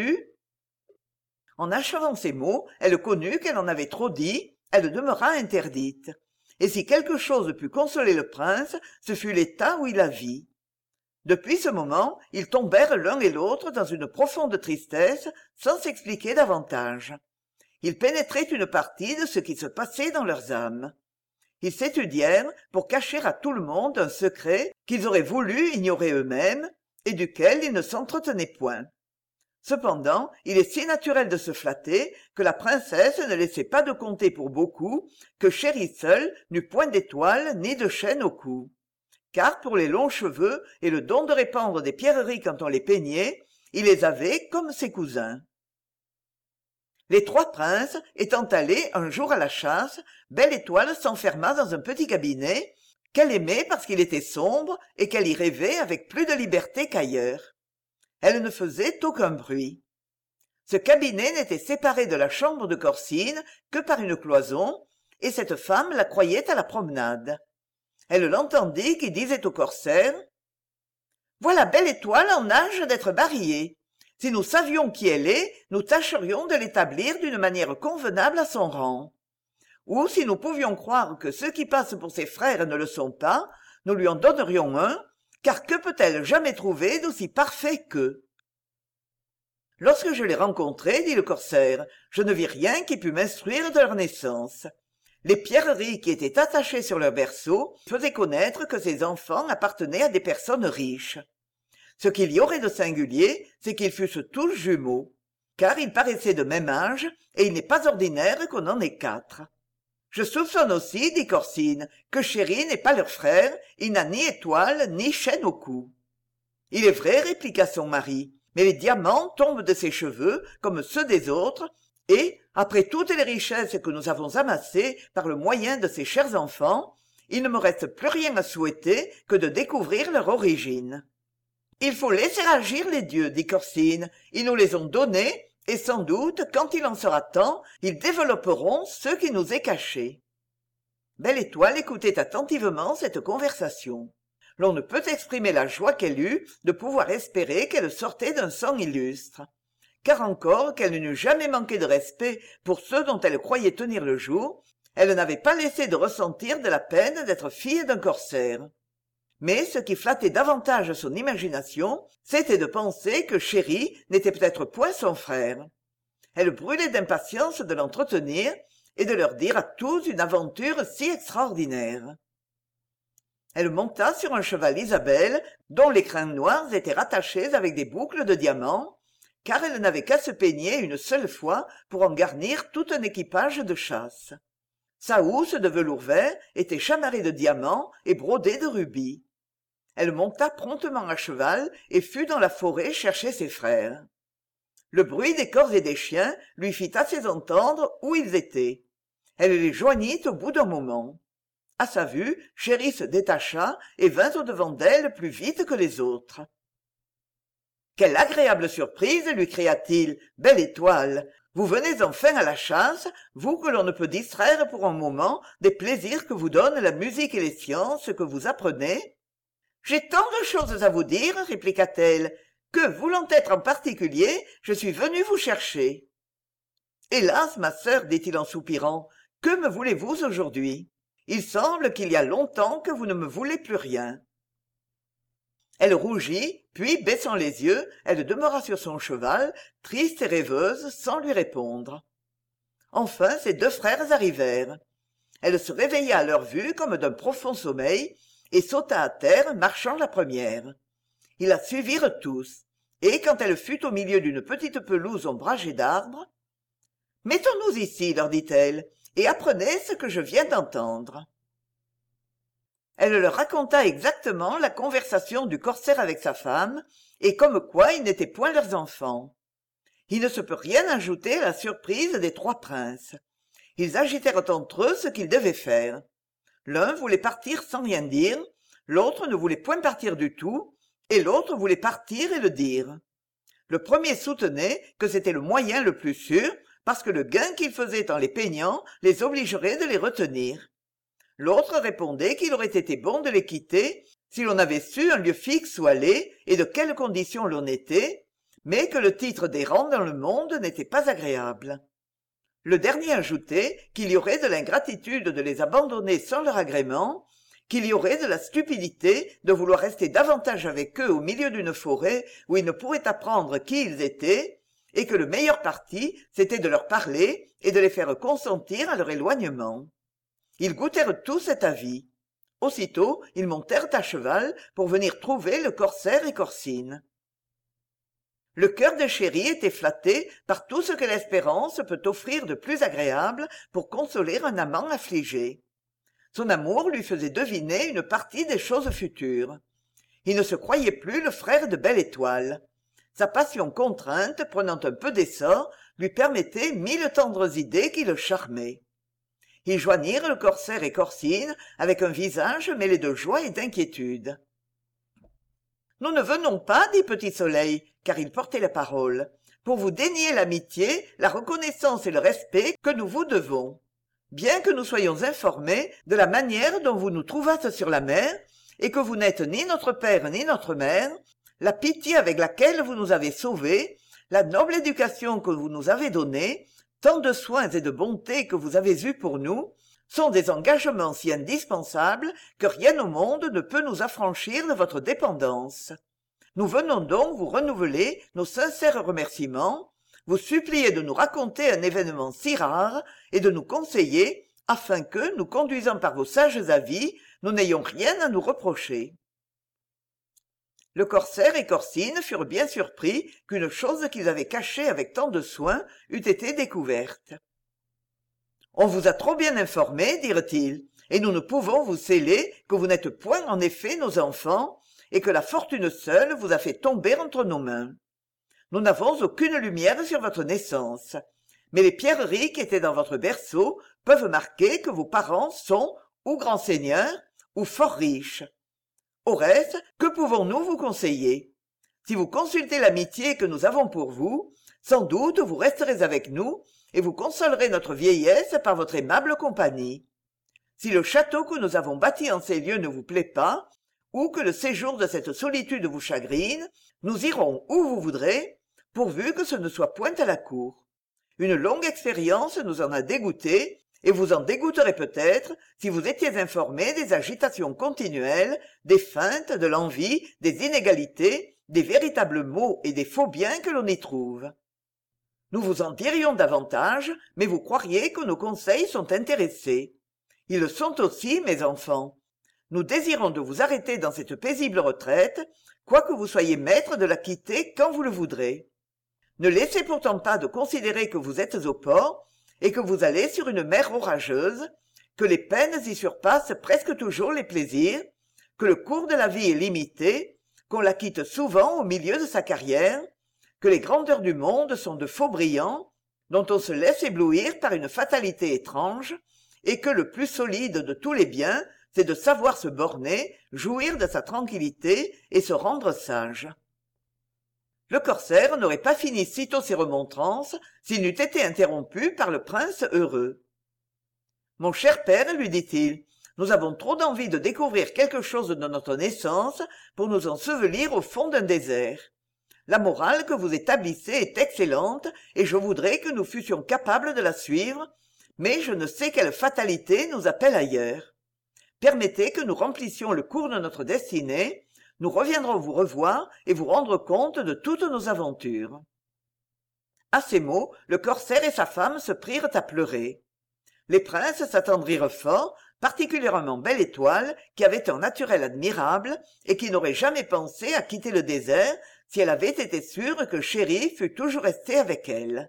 A: En achevant ces mots, elle connut qu'elle en avait trop dit, elle demeura interdite. Et si quelque chose put consoler le prince, ce fut l'état où il la vit. Depuis ce moment, ils tombèrent l'un et l'autre dans une profonde tristesse, sans s'expliquer davantage. Ils pénétraient une partie de ce qui se passait dans leurs âmes. Ils s'étudièrent pour cacher à tout le monde un secret qu'ils auraient voulu ignorer eux-mêmes, et duquel ils ne s'entretenaient point. Cependant, il est si naturel de se flatter que la princesse ne laissait pas de compter pour beaucoup que Chéri seul n'eut point d'étoiles ni de chaîne au cou. Car pour les longs cheveux et le don de répandre des pierreries quand on les peignait, il les avait comme ses cousins. Les trois princes étant allés un jour à la chasse, Belle Étoile s'enferma dans un petit cabinet qu'elle aimait parce qu'il était sombre et qu'elle y rêvait avec plus de liberté qu'ailleurs. Elle ne faisait aucun bruit. Ce cabinet n'était séparé de la chambre de Corsine que par une cloison, et cette femme la croyait à la promenade. Elle l'entendit qui disait au corsaire « Voilà Belle Étoile en âge d'être mariée. Si nous savions qui elle est, nous tâcherions de l'établir d'une manière convenable à son rang. Ou si nous pouvions croire que ceux qui passent pour ses frères ne le sont pas, nous lui en donnerions un, car que peut-elle jamais trouver d'aussi parfait qu'eux ?» Lorsque je les rencontrai, dit le corsaire, je ne vis rien qui pût m'instruire de leur naissance. Les pierreries qui étaient attachées sur leur berceau faisaient connaître que ces enfants appartenaient à des personnes riches. Ce qu'il y aurait de singulier, c'est qu'ils fussent tous jumeaux, car ils paraissaient de même âge, et il n'est pas ordinaire qu'on en ait quatre. Je soupçonne aussi, dit Corsine, que Chéri n'est pas leur frère, il n'a ni étoile ni chaîne au cou. Il est vrai, répliqua son mari, mais les diamants tombent de ses cheveux comme ceux des autres, et, après toutes les richesses que nous avons amassées par le moyen de ces chers enfants, il ne me reste plus rien à souhaiter que de découvrir leur origine. Il faut laisser agir les dieux, dit Corsine, ils nous les ont donnés, et sans doute, quand il en sera temps, ils développeront ce qui nous est caché. Belle Étoile écoutait attentivement cette conversation. L'on ne peut exprimer la joie qu'elle eut de pouvoir espérer qu'elle sortait d'un sang illustre. Car encore qu'elle n'eût jamais manqué de respect pour ceux dont elle croyait tenir le jour, elle n'avait pas laissé de ressentir de la peine d'être fille d'un corsaire. Mais ce qui flattait davantage son imagination, c'était de penser que Chéri n'était peut-être point son frère. Elle brûlait d'impatience de l'entretenir et de leur dire à tous une aventure si extraordinaire. Elle monta sur un cheval Isabelle, dont les crins noirs étaient rattachés avec des boucles de diamants, car elle n'avait qu'à se peigner une seule fois pour en garnir tout un équipage de chasse. Sa housse de velours vert était chamarrée de diamants et brodée de rubis. Elle monta promptement à cheval et fut dans la forêt chercher ses frères. Le bruit des cors et des chiens lui fit assez entendre où ils étaient. Elle les joignit au bout d'un moment. À sa vue, Chéri se détacha et vint au-devant d'elle plus vite que les autres. « Quelle agréable surprise !» lui cria-t-il. « Belle Étoile ! Vous venez enfin à la chasse, vous que l'on ne peut distraire pour un moment des plaisirs que vous donnent la musique et les sciences que vous apprenez. »« J'ai tant de choses à vous dire, répliqua-t-elle, que, voulant être en particulier, je suis venu vous chercher. »« Hélas, ma sœur, dit-il en soupirant, que me voulez-vous aujourd'hui ? Il semble qu'il y a longtemps que vous ne me voulez plus rien. » Elle rougit, puis, baissant les yeux, elle demeura sur son cheval, triste et rêveuse, sans lui répondre. Enfin, ses deux frères arrivèrent. Elle se réveilla à leur vue comme d'un profond sommeil, et sauta à terre, marchant la première. Ils la suivirent tous. et quand elle fut au milieu d'une petite pelouse ombragée d'arbres, « Mettons-nous ici, leur dit-elle, et apprenez ce que je viens d'entendre. » Elle leur raconta exactement la conversation du corsaire avec sa femme, et comme quoi ils n'étaient point leurs enfants. Il ne se peut rien ajouter à la surprise des trois princes. Ils agitèrent entre eux ce qu'ils devaient faire. L'un voulait partir sans rien dire, l'autre ne voulait point partir du tout, et l'autre voulait partir et le dire. Le premier soutenait que c'était le moyen le plus sûr, parce que le gain qu'ils faisaient en les peignant les obligerait de les retenir. L'autre répondait qu'il aurait été bon de les quitter si l'on avait su un lieu fixe où aller et de quelles conditions l'on était, mais que le titre d'errant dans le monde n'était pas agréable. Le dernier ajoutait qu'il y aurait de l'ingratitude de les abandonner sans leur agrément, qu'il y aurait de la stupidité de vouloir rester davantage avec eux au milieu d'une forêt où ils ne pourraient apprendre qui ils étaient, et que le meilleur parti, c'était de leur parler et de les faire consentir à leur éloignement. Ils goûtèrent tous cet avis. Aussitôt, ils montèrent à cheval pour venir trouver le corsaire et Corsine. Le cœur de Chéri était flatté par tout ce que l'espérance peut offrir de plus agréable pour consoler un amant affligé. Son amour lui faisait deviner une partie des choses futures. Il ne se croyait plus le frère de Belle Étoile. Sa passion contrainte, prenant un peu d'essor, lui permettait mille tendres idées qui le charmaient. Ils joignirent le corsaire et Corsine avec un visage mêlé de joie et d'inquiétude. « Nous ne venons pas, dit Petit Soleil, car il portait la parole, pour vous dénier l'amitié, la reconnaissance et le respect que nous vous devons. Bien que nous soyons informés de la manière dont vous nous trouvâtes sur la mer, et que vous n'êtes ni notre père ni notre mère, la pitié avec laquelle vous nous avez sauvés, la noble éducation que vous nous avez donnée, tant de soins et de bonté que vous avez eus pour nous, sont des engagements si indispensables que rien au monde ne peut nous affranchir de votre dépendance. Nous venons donc vous renouveler nos sincères remerciements, vous supplier de nous raconter un événement si rare et de nous conseiller, afin que, nous conduisant par vos sages avis, nous n'ayons rien à nous reprocher. » Le corsaire et Corsine furent bien surpris qu'une chose qu'ils avaient cachée avec tant de soin eût été découverte. « On vous a trop bien informés, dirent-ils, et nous ne pouvons vous céler que vous n'êtes point en effet nos enfants, et que la fortune seule vous a fait tomber entre nos mains. Nous n'avons aucune lumière sur votre naissance, mais les pierreries qui étaient dans votre berceau peuvent marquer que vos parents sont ou grands seigneurs ou fort riches. Au reste, que pouvons-nous vous conseiller? Si vous consultez l'amitié que nous avons pour vous, sans doute vous resterez avec nous et vous consolerez notre vieillesse par votre aimable compagnie. Si le château que nous avons bâti en ces lieux ne vous plaît pas, ou que le séjour de cette solitude vous chagrine, nous irons où vous voudrez, pourvu que ce ne soit point à la cour. Une longue expérience nous en a dégoûtés, et vous en dégoûterez peut-être si vous étiez informés des agitations continuelles, des feintes, de l'envie, des inégalités, des véritables maux et des faux biens que l'on y trouve. Nous vous en dirions davantage, mais vous croiriez que nos conseils sont intéressés. Ils le sont aussi, mes enfants. Nous désirons de vous arrêter dans cette paisible retraite, quoique vous soyez maître de la quitter quand vous le voudrez. Ne laissez pourtant pas de considérer que vous êtes au port, et que vous allez sur une mer orageuse, que les peines y surpassent presque toujours les plaisirs, que le cours de la vie est limité, qu'on la quitte souvent au milieu de sa carrière, que les grandeurs du monde sont de faux brillants, dont on se laisse éblouir par une fatalité étrange, et que le plus solide de tous les biens, c'est de savoir se borner, jouir de sa tranquillité et se rendre sage. Le corsaire n'aurait pas fini sitôt ses remontrances s'il n'eût été interrompu par le prince heureux. « Mon cher père, lui dit-il, nous avons trop d'envie de découvrir quelque chose de notre naissance pour nous ensevelir au fond d'un désert. La morale que vous établissez est excellente et je voudrais que nous fussions capables de la suivre, mais je ne sais quelle fatalité nous appelle ailleurs. Permettez que nous remplissions le cours de notre destinée. Nous reviendrons vous revoir et vous rendre compte de toutes nos aventures. » À ces mots, le corsaire et sa femme se prirent à pleurer. Les princes s'attendrirent fort, particulièrement Belle Étoile, qui avait un naturel admirable et qui n'aurait jamais pensé à quitter le désert si elle avait été sûre que Chéri fût toujours resté avec elle.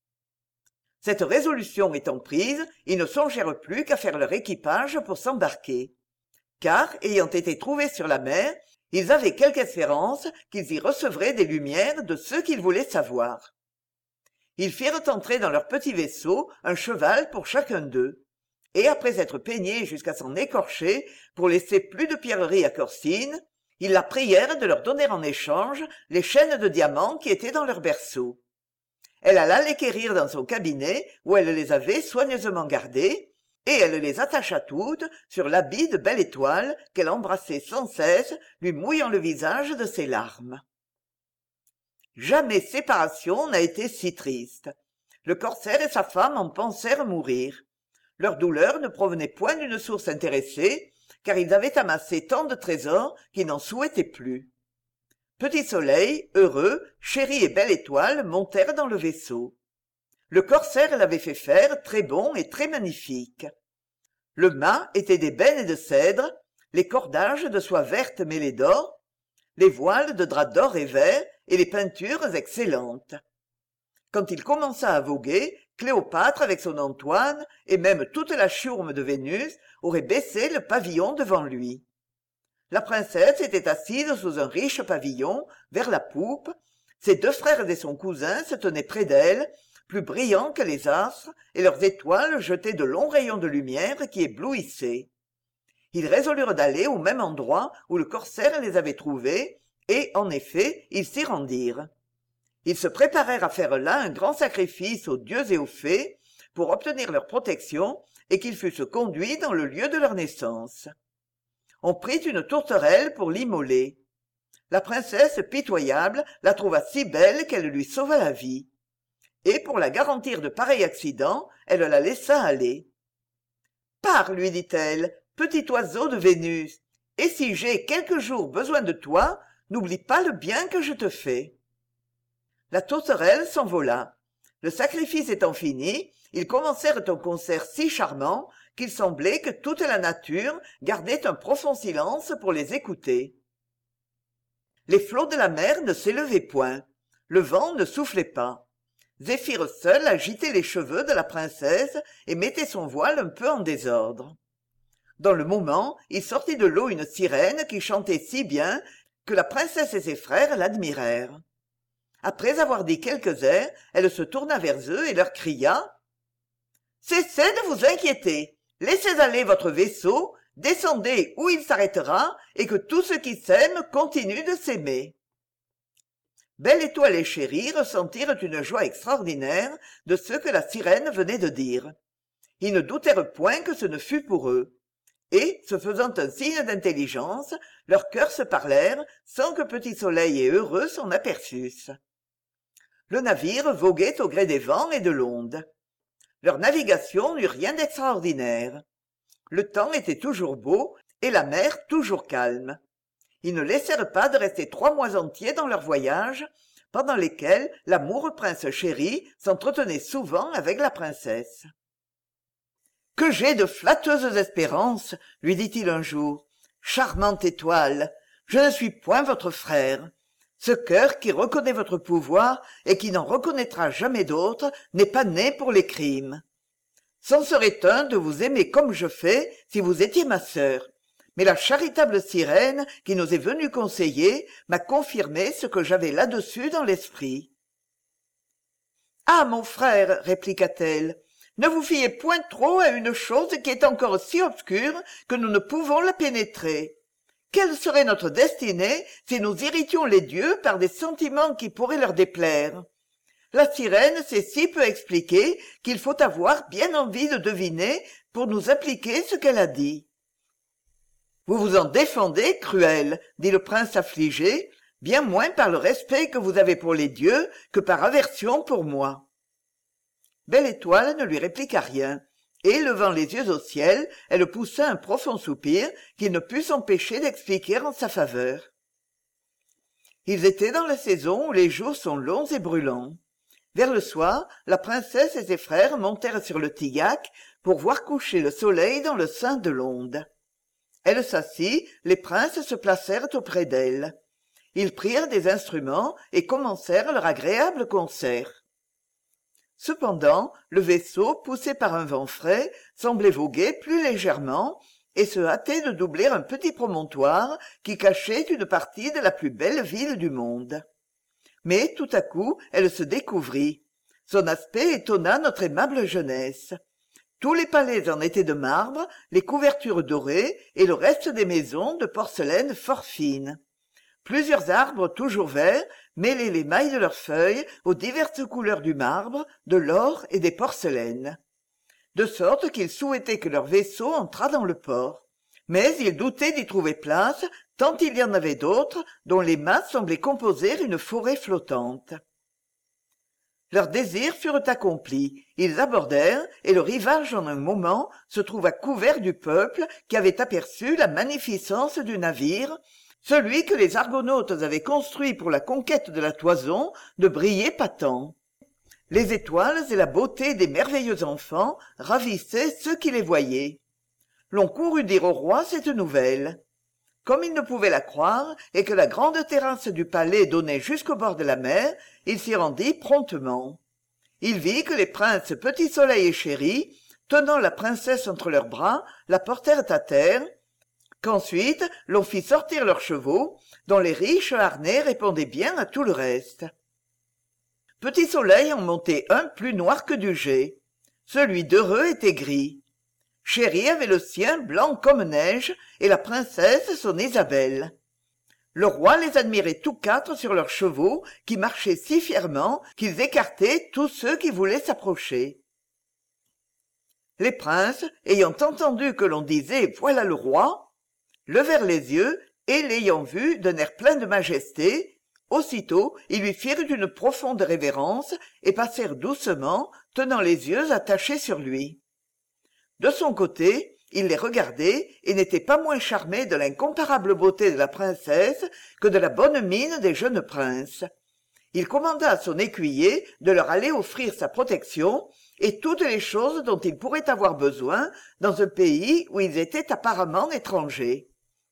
A: Cette résolution étant prise, ils ne songèrent plus qu'à faire leur équipage pour s'embarquer. Car, ayant été trouvés sur la mer, ils avaient quelque espérance qu'ils y recevraient des lumières de ceux qu'ils voulaient savoir. Ils firent entrer dans leur petit vaisseau un cheval pour chacun d'eux, et après s'être peignés jusqu'à s'en écorcher pour laisser plus de pierreries à Corsine, ils la prièrent de leur donner en échange les chaînes de diamants qui étaient dans leur berceau. Elle alla les quérir dans son cabinet où elle les avait soigneusement gardées, et elle les attacha toutes sur l'habit de Belle Étoile qu'elle embrassait sans cesse, lui mouillant le visage de ses larmes. Jamais séparation n'a été si triste. Le corsaire et sa femme en pensèrent mourir. Leur douleur ne provenait point d'une source intéressée, car ils avaient amassé tant de trésors qu'ils n'en souhaitaient plus. Petit Soleil, heureux, Chéri et Belle Étoile montèrent dans le vaisseau. Le corsaire l'avait fait faire très bon et très magnifique. Le mât était d'ébène et de cèdre, les cordages de soie verte mêlée d'or, les voiles de drap d'or et vert, et les peintures excellentes. Quand il commença à voguer, Cléopâtre avec son Antoine, et même toute la chiourme de Vénus, aurait baissé le pavillon devant lui. La princesse était assise sous un riche pavillon, vers la poupe, ses deux frères et son cousin se tenaient près d'elle, plus brillants que les astres, et leurs étoiles jetaient de longs rayons de lumière qui éblouissaient. Ils résolurent d'aller au même endroit où le corsaire les avait trouvés, et, en effet, ils s'y rendirent. Ils se préparèrent à faire là un grand sacrifice aux dieux et aux fées, pour obtenir leur protection, et qu'ils fussent conduits dans le lieu de leur naissance. On prit une tourterelle pour l'immoler. La princesse pitoyable la trouva si belle qu'elle lui sauva la vie. Et pour la garantir de pareils accidents, elle la laissa aller. « Pars, lui dit-elle, petit oiseau de Vénus, et si j'ai quelques jours besoin de toi, n'oublie pas le bien que je te fais. » La tourterelle s'envola. Le sacrifice étant fini, ils commencèrent un concert si charmant qu'il semblait que toute la nature gardait un profond silence pour les écouter. Les flots de la mer ne s'élevaient point, le vent ne soufflait pas. Zéphyr seul agitait les cheveux de la princesse et mettait son voile un peu en désordre. Dans le moment, il sortit de l'eau une sirène qui chantait si bien que la princesse et ses frères l'admirèrent. Après avoir dit quelques airs, elle se tourna vers eux et leur cria « Cessez de vous inquiéter, laissez aller votre vaisseau, descendez où il s'arrêtera, et que tous ceux qui s'aiment continuent de s'aimer. » Belle Étoile et Chéri ressentirent une joie extraordinaire de ce que la sirène venait de dire. Ils ne doutèrent point que ce ne fût pour eux. Et, se faisant un signe d'intelligence, leurs cœurs se parlèrent sans que Petit Soleil et Heureux s'en aperçussent. Le navire voguait au gré des vents et de l'onde. Leur navigation n'eut rien d'extraordinaire. Le temps était toujours beau et la mer toujours calme. Ils ne laissèrent pas de rester trois mois entiers dans leur voyage, pendant lesquels l'amoureux prince Chéri s'entretenait souvent avec la princesse. « Que j'ai de flatteuses espérances, lui dit-il un jour. Charmante étoile, je ne suis point votre frère. Ce cœur qui reconnaît votre pouvoir et qui n'en reconnaîtra jamais d'autre n'est pas né pour les crimes. C'en serait un de vous aimer comme je fais si vous étiez ma sœur. Mais la charitable sirène qui nous est venue conseiller m'a confirmé ce que j'avais là-dessus dans l'esprit. « Ah, mon frère, répliqua-t-elle, ne vous fiez point trop à une chose qui est encore si obscure que nous ne pouvons la pénétrer. Quelle serait notre destinée si nous irritions les dieux par des sentiments qui pourraient leur déplaire? La sirène s'est si peu expliquée qu'il faut avoir bien envie de deviner pour nous appliquer ce qu'elle a dit. » Vous vous en défendez, cruel, dit le prince affligé, bien moins par le respect que vous avez pour les dieux que par aversion pour moi. Belle Étoile ne lui répliqua rien, et, levant les yeux au ciel, elle poussa un profond soupir qu'il ne put s'empêcher d'expliquer en sa faveur. Ils étaient dans la saison où les jours sont longs et brûlants. Vers le soir, la princesse et ses frères montèrent sur le tillac pour voir coucher le soleil dans le sein de l'onde. Elle s'assit, les princes se placèrent auprès d'elle. Ils prirent des instruments et commencèrent leur agréable concert. Cependant, le vaisseau, poussé par un vent frais, semblait voguer plus légèrement et se hâtait de doubler un petit promontoire qui cachait une partie de la plus belle ville du monde. Mais tout à coup, elle se découvrit. Son aspect étonna notre aimable jeunesse. Tous les palais en étaient de marbre, les couvertures dorées et le reste des maisons de porcelaine fort fine. Plusieurs arbres toujours verts mêlaient les mailles de leurs feuilles aux diverses couleurs du marbre, de l'or et des porcelaines. De sorte qu'ils souhaitaient que leur vaisseau entrât dans le port. Mais ils doutaient d'y trouver place, tant il y en avait d'autres dont les mâts semblaient composer une forêt flottante. Leurs désirs furent accomplis. Ils abordèrent, et le rivage en un moment se trouva couvert du peuple qui avait aperçu la magnificence du navire, celui que les argonautes avaient construit pour la conquête de la toison, de briller patent. Les étoiles et la beauté des merveilleux enfants ravissaient ceux qui les voyaient. L'on courut dire au roi cette nouvelle. Comme il ne pouvait la croire, et que la grande terrasse du palais donnait jusqu'au bord de la mer, il s'y rendit promptement. Il vit que les princes Petit Soleil et Chéri, tenant la princesse entre leurs bras, la portèrent à terre, qu'ensuite l'on fit sortir leurs chevaux, dont les riches harnais répondaient bien à tout le reste. Petit Soleil en montait un plus noir que du jet. Celui d'Heureux était gris. Chéri avait le sien blanc comme neige, et la princesse son Isabelle. Le roi les admirait tous quatre sur leurs chevaux, qui marchaient si fièrement qu'ils écartaient tous ceux qui voulaient s'approcher. Les princes, ayant entendu que l'on disait « Voilà le roi », levèrent les yeux, et l'ayant vu d'un air plein de majesté, aussitôt ils lui firent une profonde révérence et passèrent doucement, tenant les yeux attachés sur lui. De son côté, il les regardait et n'était pas moins charmé de l'incomparable beauté de la princesse que de la bonne mine des jeunes princes. Il commanda à son écuyer de leur aller offrir sa protection et toutes les choses dont ils pourraient avoir besoin dans un pays où ils étaient apparemment étrangers.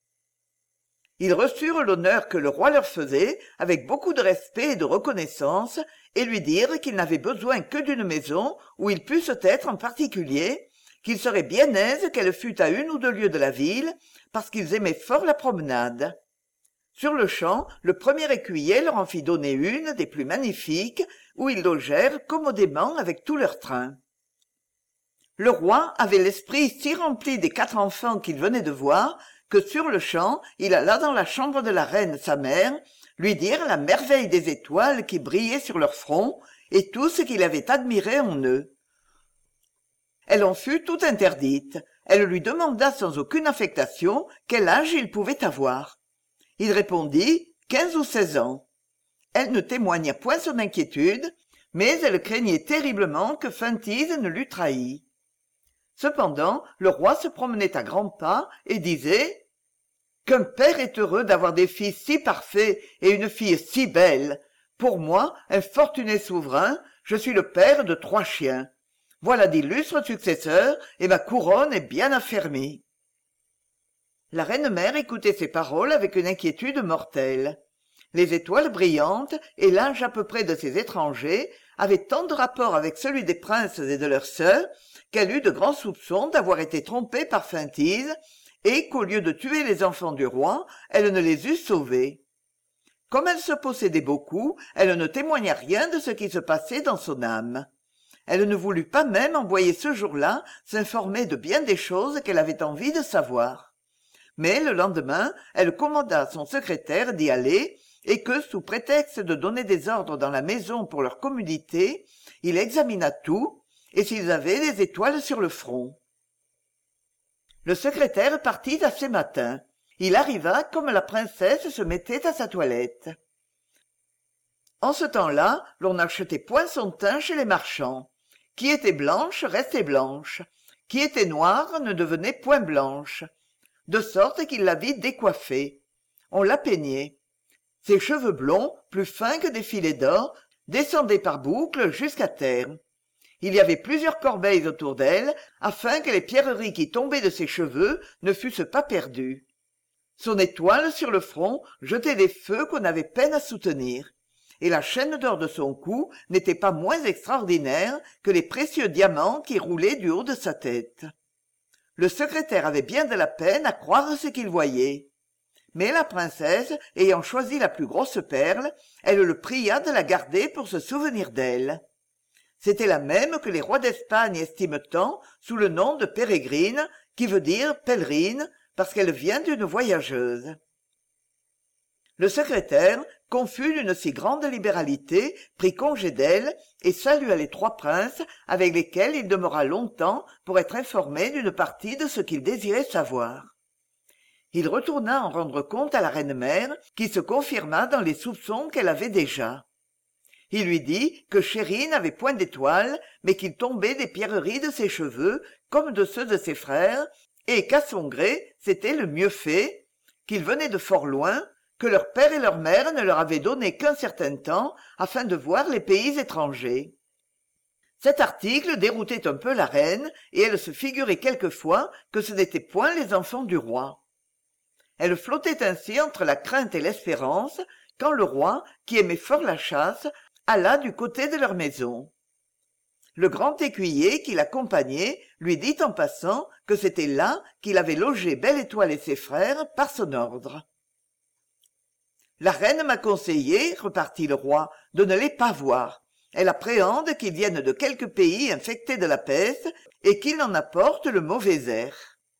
A: Ils reçurent l'honneur que le roi leur faisait avec beaucoup de respect et de reconnaissance et lui dirent qu'ils n'avaient besoin que d'une maison où ils pussent être en particulier, qu'il serait bien aise qu'elle fût à une ou deux lieues de la ville, parce qu'ils aimaient fort la promenade. Sur-le-champ, le premier écuyer leur en fit donner une des plus magnifiques, où ils logèrent commodément avec tout leur train. Le roi avait l'esprit si rempli des quatre enfants qu'il venait de voir, que sur-le-champ, il alla dans la chambre de la reine, sa mère, lui dire la merveille des étoiles qui brillaient sur leur front, et tout ce qu'il avait admiré en eux. Elle en fut tout interdite. Elle lui demanda sans aucune affectation quel âge il pouvait avoir. Il répondit quinze ou seize ans. Elle ne témoigna point son inquiétude, mais elle craignait terriblement que Feintise ne l'eût trahie. Cependant, le roi se promenait à grands pas et disait « Qu'un père est heureux d'avoir des fils si parfaits et une fille si belle. Pour moi, infortuné souverain, je suis le père de trois chiens. Voilà d'illustres successeurs, et ma couronne est bien affermie. » La reine-mère écoutait ces paroles avec une inquiétude mortelle. Les étoiles brillantes, et l'âge à peu près de ces étrangers, avaient tant de rapport avec celui des princes et de leurs sœurs, qu'elle eut de grands soupçons d'avoir été trompée par Feintise, et qu'au lieu de tuer les enfants du roi, elle ne les eût sauvés. Comme elle se possédait beaucoup, elle ne témoigna rien de ce qui se passait dans son âme. Elle ne voulut pas même envoyer ce jour-là s'informer de bien des choses qu'elle avait envie de savoir. Mais le lendemain, elle commanda à son secrétaire d'y aller, et que, sous prétexte de donner des ordres dans la maison pour leur commodité, il examina tout, et s'ils avaient des étoiles sur le front. Le secrétaire partit assez matin. Il arriva comme la princesse se mettait à sa toilette. En ce temps-là, l'on n'achetait point son teint chez les marchands. Qui était blanche restait blanche. Qui était noire ne devenait point blanche. De sorte qu'il la vit décoiffée. On la peignait. Ses cheveux blonds, plus fins que des filets d'or, descendaient par boucles jusqu'à terre. Il y avait plusieurs corbeilles autour d'elle, afin que les pierreries qui tombaient de ses cheveux ne fussent pas perdues. Son étoile sur le front jetait des feux qu'on avait peine à soutenir, et la chaîne d'or de son cou n'était pas moins extraordinaire que les précieux diamants qui roulaient du haut de sa tête. Le secrétaire avait bien de la peine à croire ce qu'il voyait. Mais la princesse, ayant choisi la plus grosse perle, elle le pria de la garder pour se souvenir d'elle. C'était la même que les rois d'Espagne estiment tant sous le nom de pérégrine, qui veut dire pèlerine, parce qu'elle vient d'une voyageuse. Le secrétaire, confus d'une si grande libéralité, prit congé d'elle et salua les trois princes avec lesquels il demeura longtemps pour être informé d'une partie de ce qu'il désirait savoir. Il retourna en rendre compte à la reine-mère, qui se confirma dans les soupçons qu'elle avait déjà. Il lui dit que Chéri n'avait point d'étoile, mais qu'il tombait des pierreries de ses cheveux, comme de ceux de ses frères, et qu'à son gré, c'était le mieux fait, qu'il venait de fort loin, que leur père et leur mère ne leur avaient donné qu'un certain temps, afin de voir les pays étrangers. Cet article déroutait un peu la reine, et elle se figurait quelquefois que ce n'étaient point les enfants du roi. Elle flottait ainsi entre la crainte et l'espérance, quand le roi, qui aimait fort la chasse, alla du côté de leur maison. Le grand écuyer qui l'accompagnait lui dit en passant que c'était là qu'il avait logé Belle-Étoile et ses frères par son ordre. « La reine m'a conseillé, repartit le roi, de ne les pas voir. Elle appréhende qu'ils viennent de quelque pays infecté de la peste et qu'ils en apportent le mauvais air. »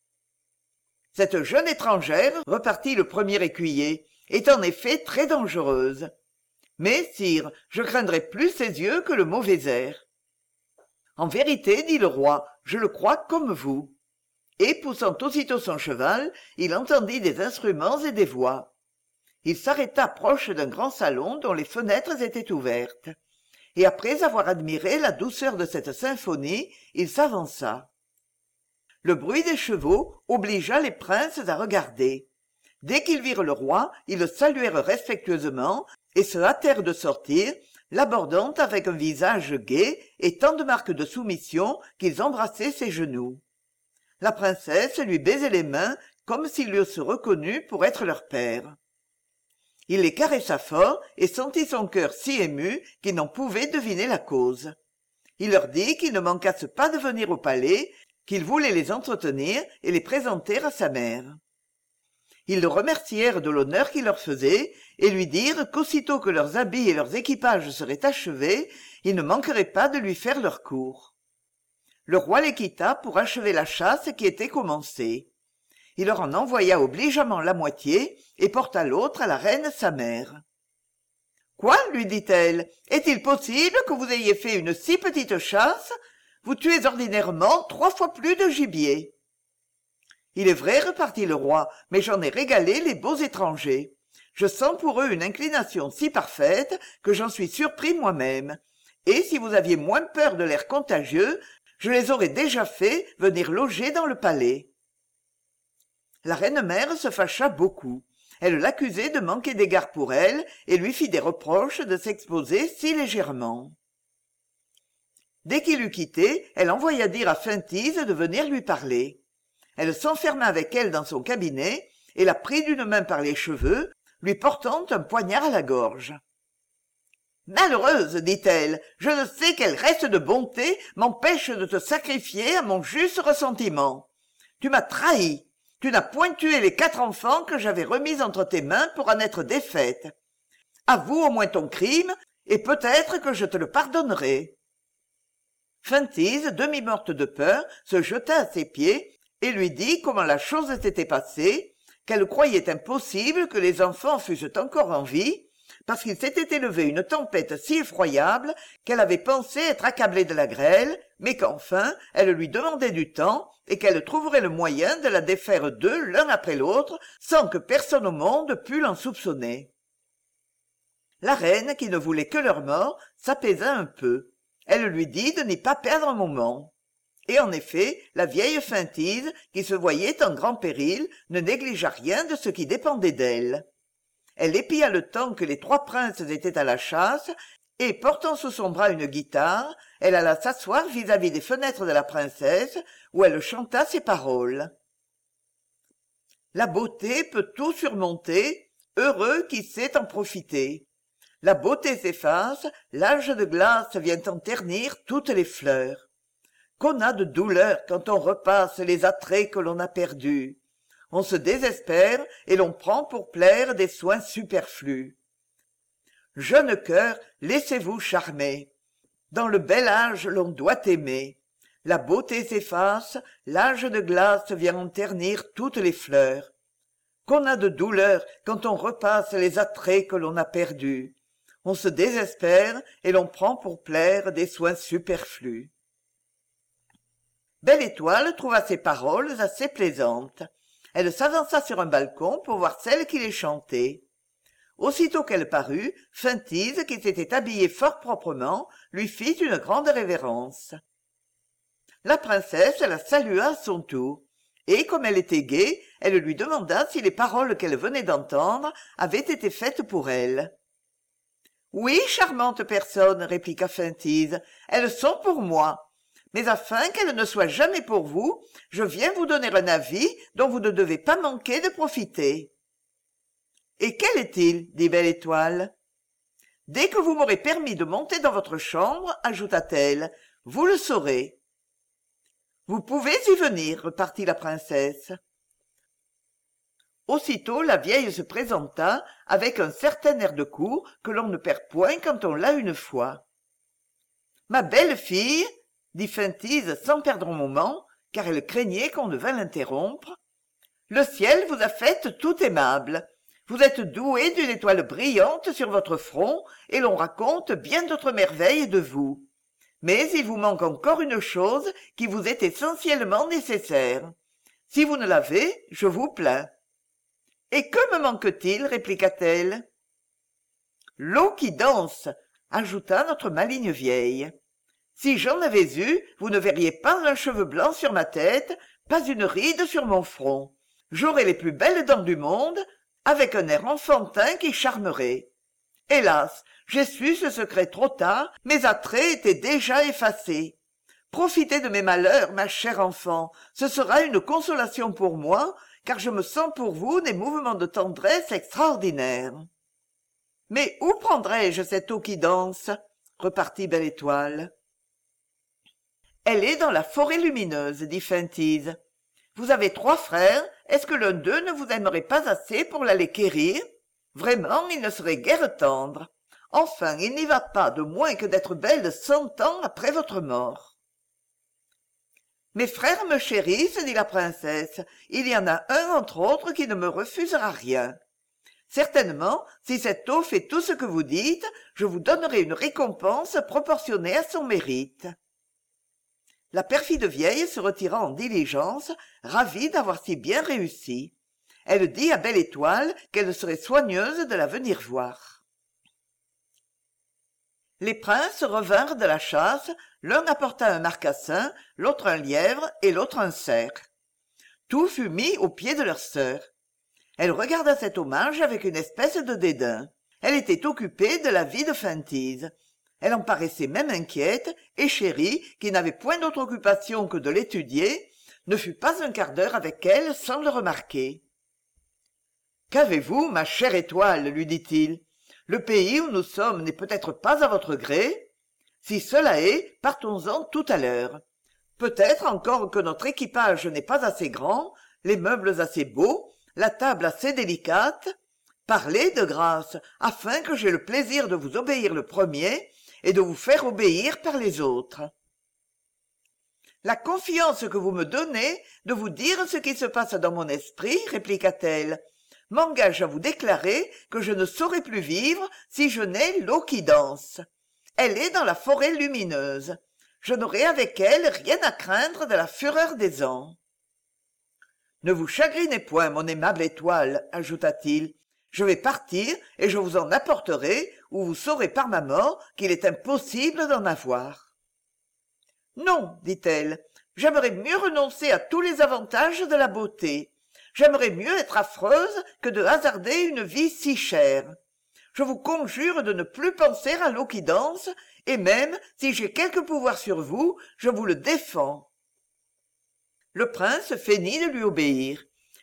A: Cette jeune étrangère, repartit le premier écuyer, est en effet très dangereuse. Mais, sire, je craindrais plus ses yeux que le mauvais air. En vérité, dit le roi, je le crois comme vous. Et, poussant aussitôt son cheval, il entendit des instruments et des voix. Il s'arrêta proche d'un grand salon dont les fenêtres étaient ouvertes. Et après avoir admiré la douceur de cette symphonie, il s'avança. Le bruit des chevaux obligea les princes à regarder. Dès qu'ils virent le roi, ils le saluèrent respectueusement et se hâtèrent de sortir, l'abordant avec un visage gai et tant de marques de soumission qu'ils embrassaient ses genoux. La princesse lui baisait les mains comme s'ils l'eussent reconnu pour être leur père. Il les caressa fort et sentit son cœur si ému qu'il n'en pouvait deviner la cause. Il leur dit qu'ils ne manquassent pas de venir au palais, qu'il voulait les entretenir et les présenter à sa mère. Ils le remercièrent de l'honneur qu'il leur faisait et lui dirent qu'aussitôt que leurs habits et leurs équipages seraient achevés, ils ne manqueraient pas de lui faire leur cour. Le roi les quitta pour achever la chasse qui était commencée. Il leur en envoya obligeamment la moitié et porta l'autre à la reine sa mère. « Quoi, lui dit-elle, est-il possible que vous ayez fait une si petite chasse ? Vous tuez ordinairement trois fois plus de gibier. » « Il est vrai, repartit le roi, mais j'en ai régalé les beaux étrangers. Je sens pour eux une inclination si parfaite que j'en suis surpris moi-même. Et si vous aviez moins peur de l'air contagieux, je les aurais déjà fait venir loger dans le palais. » La reine-mère se fâcha beaucoup. Elle l'accusait de manquer d'égard pour elle et lui fit des reproches de s'exposer si légèrement. Dès qu'il eut quitté, elle envoya dire à Feintise de venir lui parler. Elle s'enferma avec elle dans son cabinet et la prit d'une main par les cheveux, lui portant un poignard à la gorge. « Malheureuse, dit-elle, je ne sais quel reste de bonté m'empêche de te sacrifier à mon juste ressentiment. Tu m'as trahi. Tu n'as point tué les quatre enfants que j'avais remis entre tes mains pour en être défaite. Avoue au moins ton crime, et peut-être que je te le pardonnerai. » Feintise, demi-morte de peur, se jeta à ses pieds et lui dit comment la chose s'était passée, qu'elle croyait impossible que les enfants fussent encore en vie, parce qu'il s'était élevé une tempête si effroyable qu'elle avait pensé être accablée de la grêle, mais qu'enfin elle lui demandait du temps et qu'elle trouverait le moyen de la défaire d'eux l'un après l'autre sans que personne au monde pût l'en soupçonner. La reine, qui ne voulait que leur mort, s'apaisa un peu. Elle lui dit de n'y pas perdre un moment. Et en effet, la vieille Feintise, qui se voyait en grand péril, ne négligea rien de ce qui dépendait d'elle. Elle épia le temps que les trois princes étaient à la chasse, et, portant sous son bras une guitare, elle alla s'asseoir vis-à-vis des fenêtres de la princesse, où elle chanta ces paroles. La beauté peut tout surmonter, heureux qui sait en profiter. La beauté s'efface, l'âge de glace vient en ternir toutes les fleurs. Qu'on a de douleur quand on repasse les attraits que l'on a perdus. On se désespère et l'on prend pour plaire des soins superflus. Jeune cœur, laissez-vous charmer. Dans le bel âge l'on doit aimer. La beauté s'efface, l'âge de glace vient en ternir toutes les fleurs. Qu'on a de douleur quand on repasse les attraits que l'on a perdus. On se désespère et l'on prend pour plaire des soins superflus. Belle Étoile trouva ces paroles assez plaisantes. Elle s'avança sur un balcon pour voir celle qui les chantait. Aussitôt qu'elle parut, Feintise, qui s'était habillée fort proprement, lui fit une grande révérence. La princesse la salua à son tour, et comme elle était gaie, elle lui demanda si les paroles qu'elle venait d'entendre avaient été faites pour elle. « Oui, charmante personne, répliqua Feintise, elles sont pour moi. Mais afin qu'elles ne soient jamais pour vous, je viens vous donner un avis dont vous ne devez pas manquer de profiter. » Et quel est-il dit Belle Étoile. Dès que vous m'aurez permis de monter dans votre chambre, ajouta-t-elle, vous le saurez. Vous pouvez y venir, repartit la princesse. Aussitôt la vieille se présenta avec un certain air de cour que l'on ne perd point quand on l'a une fois. Ma belle-fille, dit Feintise sans perdre un moment, car elle craignait qu'on ne vînt l'interrompre, le ciel vous a faite tout aimable. Vous êtes douée d'une étoile brillante sur votre front, et l'on raconte bien d'autres merveilles de vous. Mais il vous manque encore une chose qui vous est essentiellement nécessaire. Si vous ne l'avez, je vous plains. Et que me manque-t-il répliqua-t-elle. L'eau qui danse, ajouta notre maligne vieille. Si j'en avais eu, vous ne verriez pas un cheveu blanc sur ma tête, pas une ride sur mon front. J'aurais les plus belles dents du monde, avec un air enfantin qui charmerait. Hélas, j'ai su ce secret trop tard, mes attraits étaient déjà effacés. Profitez de mes malheurs, ma chère enfant, ce sera une consolation pour moi, car je me sens pour vous des mouvements de tendresse extraordinaires. Mais où prendrai-je cette eau qui danse repartit Belle Étoile. Elle est dans la forêt lumineuse, dit Feintise. Vous avez trois frères, est-ce que l'un d'eux ne vous aimerait pas assez pour l'aller quérir? Vraiment, il ne serait guère tendre. Enfin, il n'y va pas de moins que d'être belle cent ans après votre mort. Mes frères me chérissent, dit la princesse. Il y en a un entre autres qui ne me refusera rien. Certainement, si cette eau fait tout ce que vous dites, je vous donnerai une récompense proportionnée à son mérite. La perfide vieille se retira en diligence, ravie d'avoir si bien réussi. Elle dit à Belle Étoile qu'elle serait soigneuse de la venir voir. Les princes revinrent de la chasse, l'un apporta un marcassin, l'autre un lièvre et l'autre un cerf. Tout fut mis aux pieds de leur sœur. Elle regarda cet hommage avec une espèce de dédain. Elle était occupée de la vie de Feintise. Elle en paraissait même inquiète, et Chéri, qui n'avait point d'autre occupation que de l'étudier, ne fut pas un quart d'heure avec elle sans le remarquer. « Qu'avez-vous, ma chère Étoile ?» lui dit-il. « Le pays où nous sommes n'est peut-être pas à votre gré. Si cela est, partons-en tout à l'heure. Peut-être encore que notre équipage n'est pas assez grand, les meubles assez beaux, la table assez délicate. Parlez de grâce, afin que j'aie le plaisir de vous obéir le premier et de vous faire obéir par les autres. La confiance que vous me donnez de vous dire ce qui se passe dans mon esprit, répliqua-t-elle, m'engage à vous déclarer que je ne saurais plus vivre si je n'ai l'eau qui danse. Elle est dans la forêt lumineuse. Je n'aurai avec elle rien à craindre de la fureur des ans. Ne vous chagrinez point, mon aimable Étoile, ajouta-t-il. Je vais partir et je vous en apporterai, ou vous saurez par ma mort qu'il est impossible d'en avoir. Non, dit-elle, j'aimerais mieux renoncer à tous les avantages de la beauté. J'aimerais mieux être affreuse que de hasarder une vie si chère. Je vous conjure de ne plus penser à l'eau qui danse, et même si j'ai quelque pouvoir sur vous, je vous le défends. Le prince feignit de lui obéir.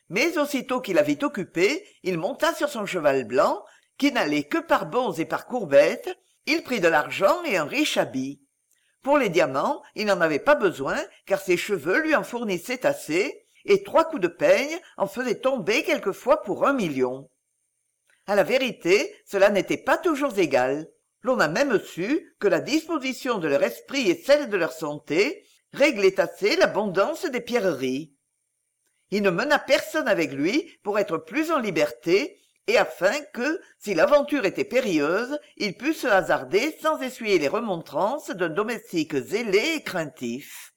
A: mais aussitôt qu'il la vit occupée, il monta sur son cheval blanc, qui n'allait que par bonds et par courbettes, il prit de l'argent et un riche habit. Pour les diamants, il n'en avait pas besoin, car ses cheveux lui en fournissaient assez, et trois coups de peigne en faisaient tomber quelquefois pour un million. À la vérité, cela n'était pas toujours égal. L'on a même su que la disposition de leur esprit et celle de leur santé réglait assez l'abondance des pierreries. Il ne mena personne avec lui pour être plus en liberté, et afin que, si l'aventure était périlleuse, il pût se hasarder sans essuyer les remontrances d'un domestique zélé et craintif.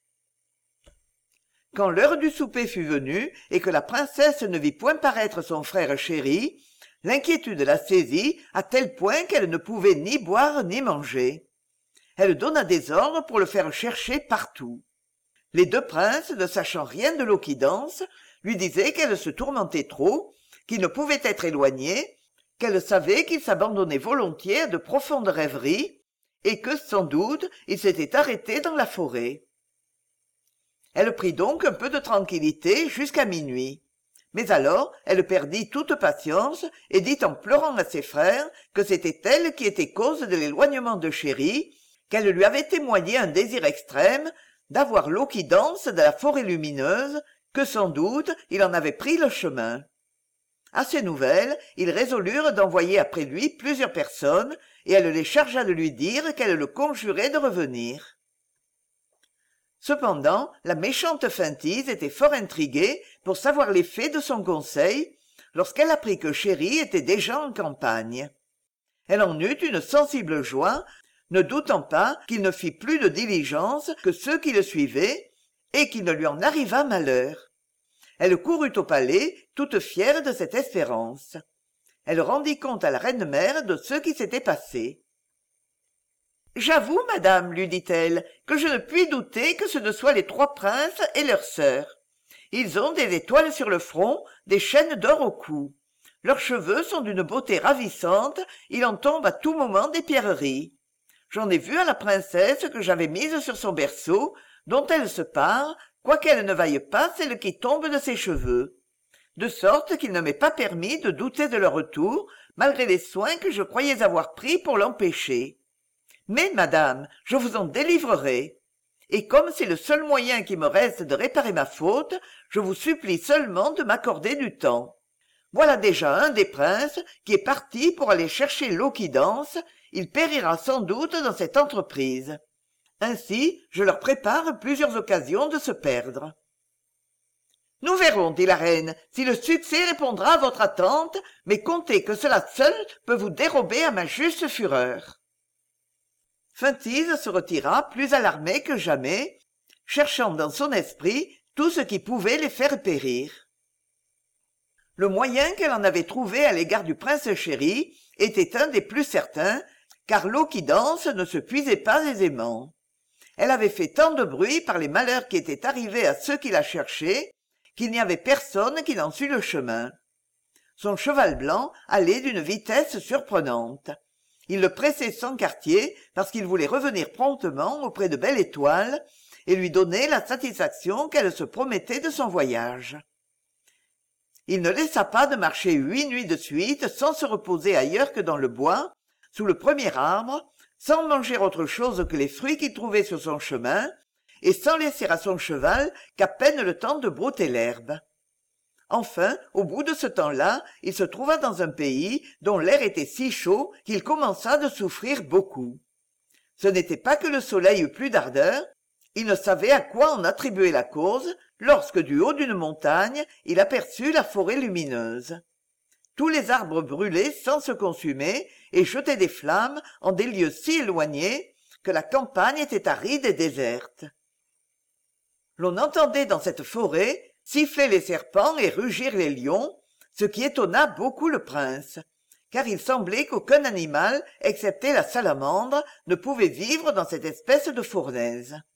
A: Quand l'heure du souper fut venue, et que la princesse ne vit point paraître son frère chéri, l'inquiétude la saisit à tel point qu'elle ne pouvait ni boire ni manger. Elle donna des ordres pour le faire chercher partout. Les deux princes, ne sachant rien de l'eau qui danse, lui disaient qu'elle se tourmentait trop, qu'il ne pouvait être éloigné, qu'elle savait qu'il s'abandonnait volontiers à de profondes rêveries, et que, sans doute, il s'était arrêté dans la forêt. Elle prit donc un peu de tranquillité jusqu'à minuit. Mais alors, elle perdit toute patience et dit en pleurant à ses frères que c'était elle qui était cause de l'éloignement de Chéri, qu'elle lui avait témoigné un désir extrême d'avoir l'eau qui danse de la forêt lumineuse, que sans doute il en avait pris le chemin. À ces nouvelles, ils résolurent d'envoyer après lui plusieurs personnes, et elle les chargea de lui dire qu'elle le conjurait de revenir. Cependant, la méchante Feintise était fort intriguée pour savoir l'effet de son conseil, lorsqu'elle apprit que Chéri était déjà en campagne. Elle en eut une sensible joie, ne doutant pas qu'il ne fît plus de diligence que ceux qui le suivaient, et qu'il ne lui en arrivât malheur. Elle courut au palais, toute fière de cette espérance. Elle rendit compte à la reine-mère de ce qui s'était passé. « J'avoue, madame, lui dit-elle, que je ne puis douter que ce ne soient les trois princes et leurs sœurs. Ils ont des étoiles sur le front, des chaînes d'or au cou. Leurs cheveux sont d'une beauté ravissante, il en tombe à tout moment des pierreries. J'en ai vu à la princesse que j'avais mise sur son berceau, dont elle se pare, quoiqu'elle ne vaille pas celle qui tombe de ses cheveux. De sorte qu'il ne m'est pas permis de douter de leur retour, malgré les soins que je croyais avoir pris pour l'empêcher. Mais, madame, je vous en délivrerai. Et comme c'est le seul moyen qui me reste de réparer ma faute, je vous supplie seulement de m'accorder du temps. Voilà déjà un des princes qui est parti pour aller chercher l'eau qui danse, il périra sans doute dans cette entreprise. Ainsi, je leur prépare plusieurs occasions de se perdre. « Nous verrons, dit la reine, si le succès répondra à votre attente, mais comptez que cela seul peut vous dérober à ma juste fureur. » Feintise se retira plus alarmée que jamais, cherchant dans son esprit tout ce qui pouvait les faire périr. Le moyen qu'elle en avait trouvé à l'égard du prince Chéri était un des plus certains, car l'eau qui danse ne se puisait pas aisément. Elle avait fait tant de bruit par les malheurs qui étaient arrivés à ceux qui la cherchaient, qu'il n'y avait personne qui n'en sût le chemin. Son cheval blanc allait d'une vitesse surprenante. Il le pressait sans quartier parce qu'il voulait revenir promptement auprès de Belle Étoile et lui donner la satisfaction qu'elle se promettait de son voyage. Il ne laissa pas de marcher huit nuits de suite sans se reposer ailleurs que dans le bois, sous le premier arbre, sans manger autre chose que les fruits qu'il trouvait sur son chemin, et sans laisser à son cheval qu'à peine le temps de brouter l'herbe. Enfin, au bout de ce temps-là, il se trouva dans un pays dont l'air était si chaud qu'il commença de souffrir beaucoup. Ce n'était pas que le soleil eût plus d'ardeur, il ne savait à quoi en attribuer la cause, lorsque du haut d'une montagne, il aperçut la forêt lumineuse. Tous les arbres brûlaient sans se consumer et jetaient des flammes en des lieux si éloignés que la campagne était aride et déserte. L'on entendait dans cette forêt siffler les serpents et rugir les lions, ce qui étonna beaucoup le prince, car il semblait qu'aucun animal, excepté la salamandre, ne pouvait vivre dans cette espèce de fournaise.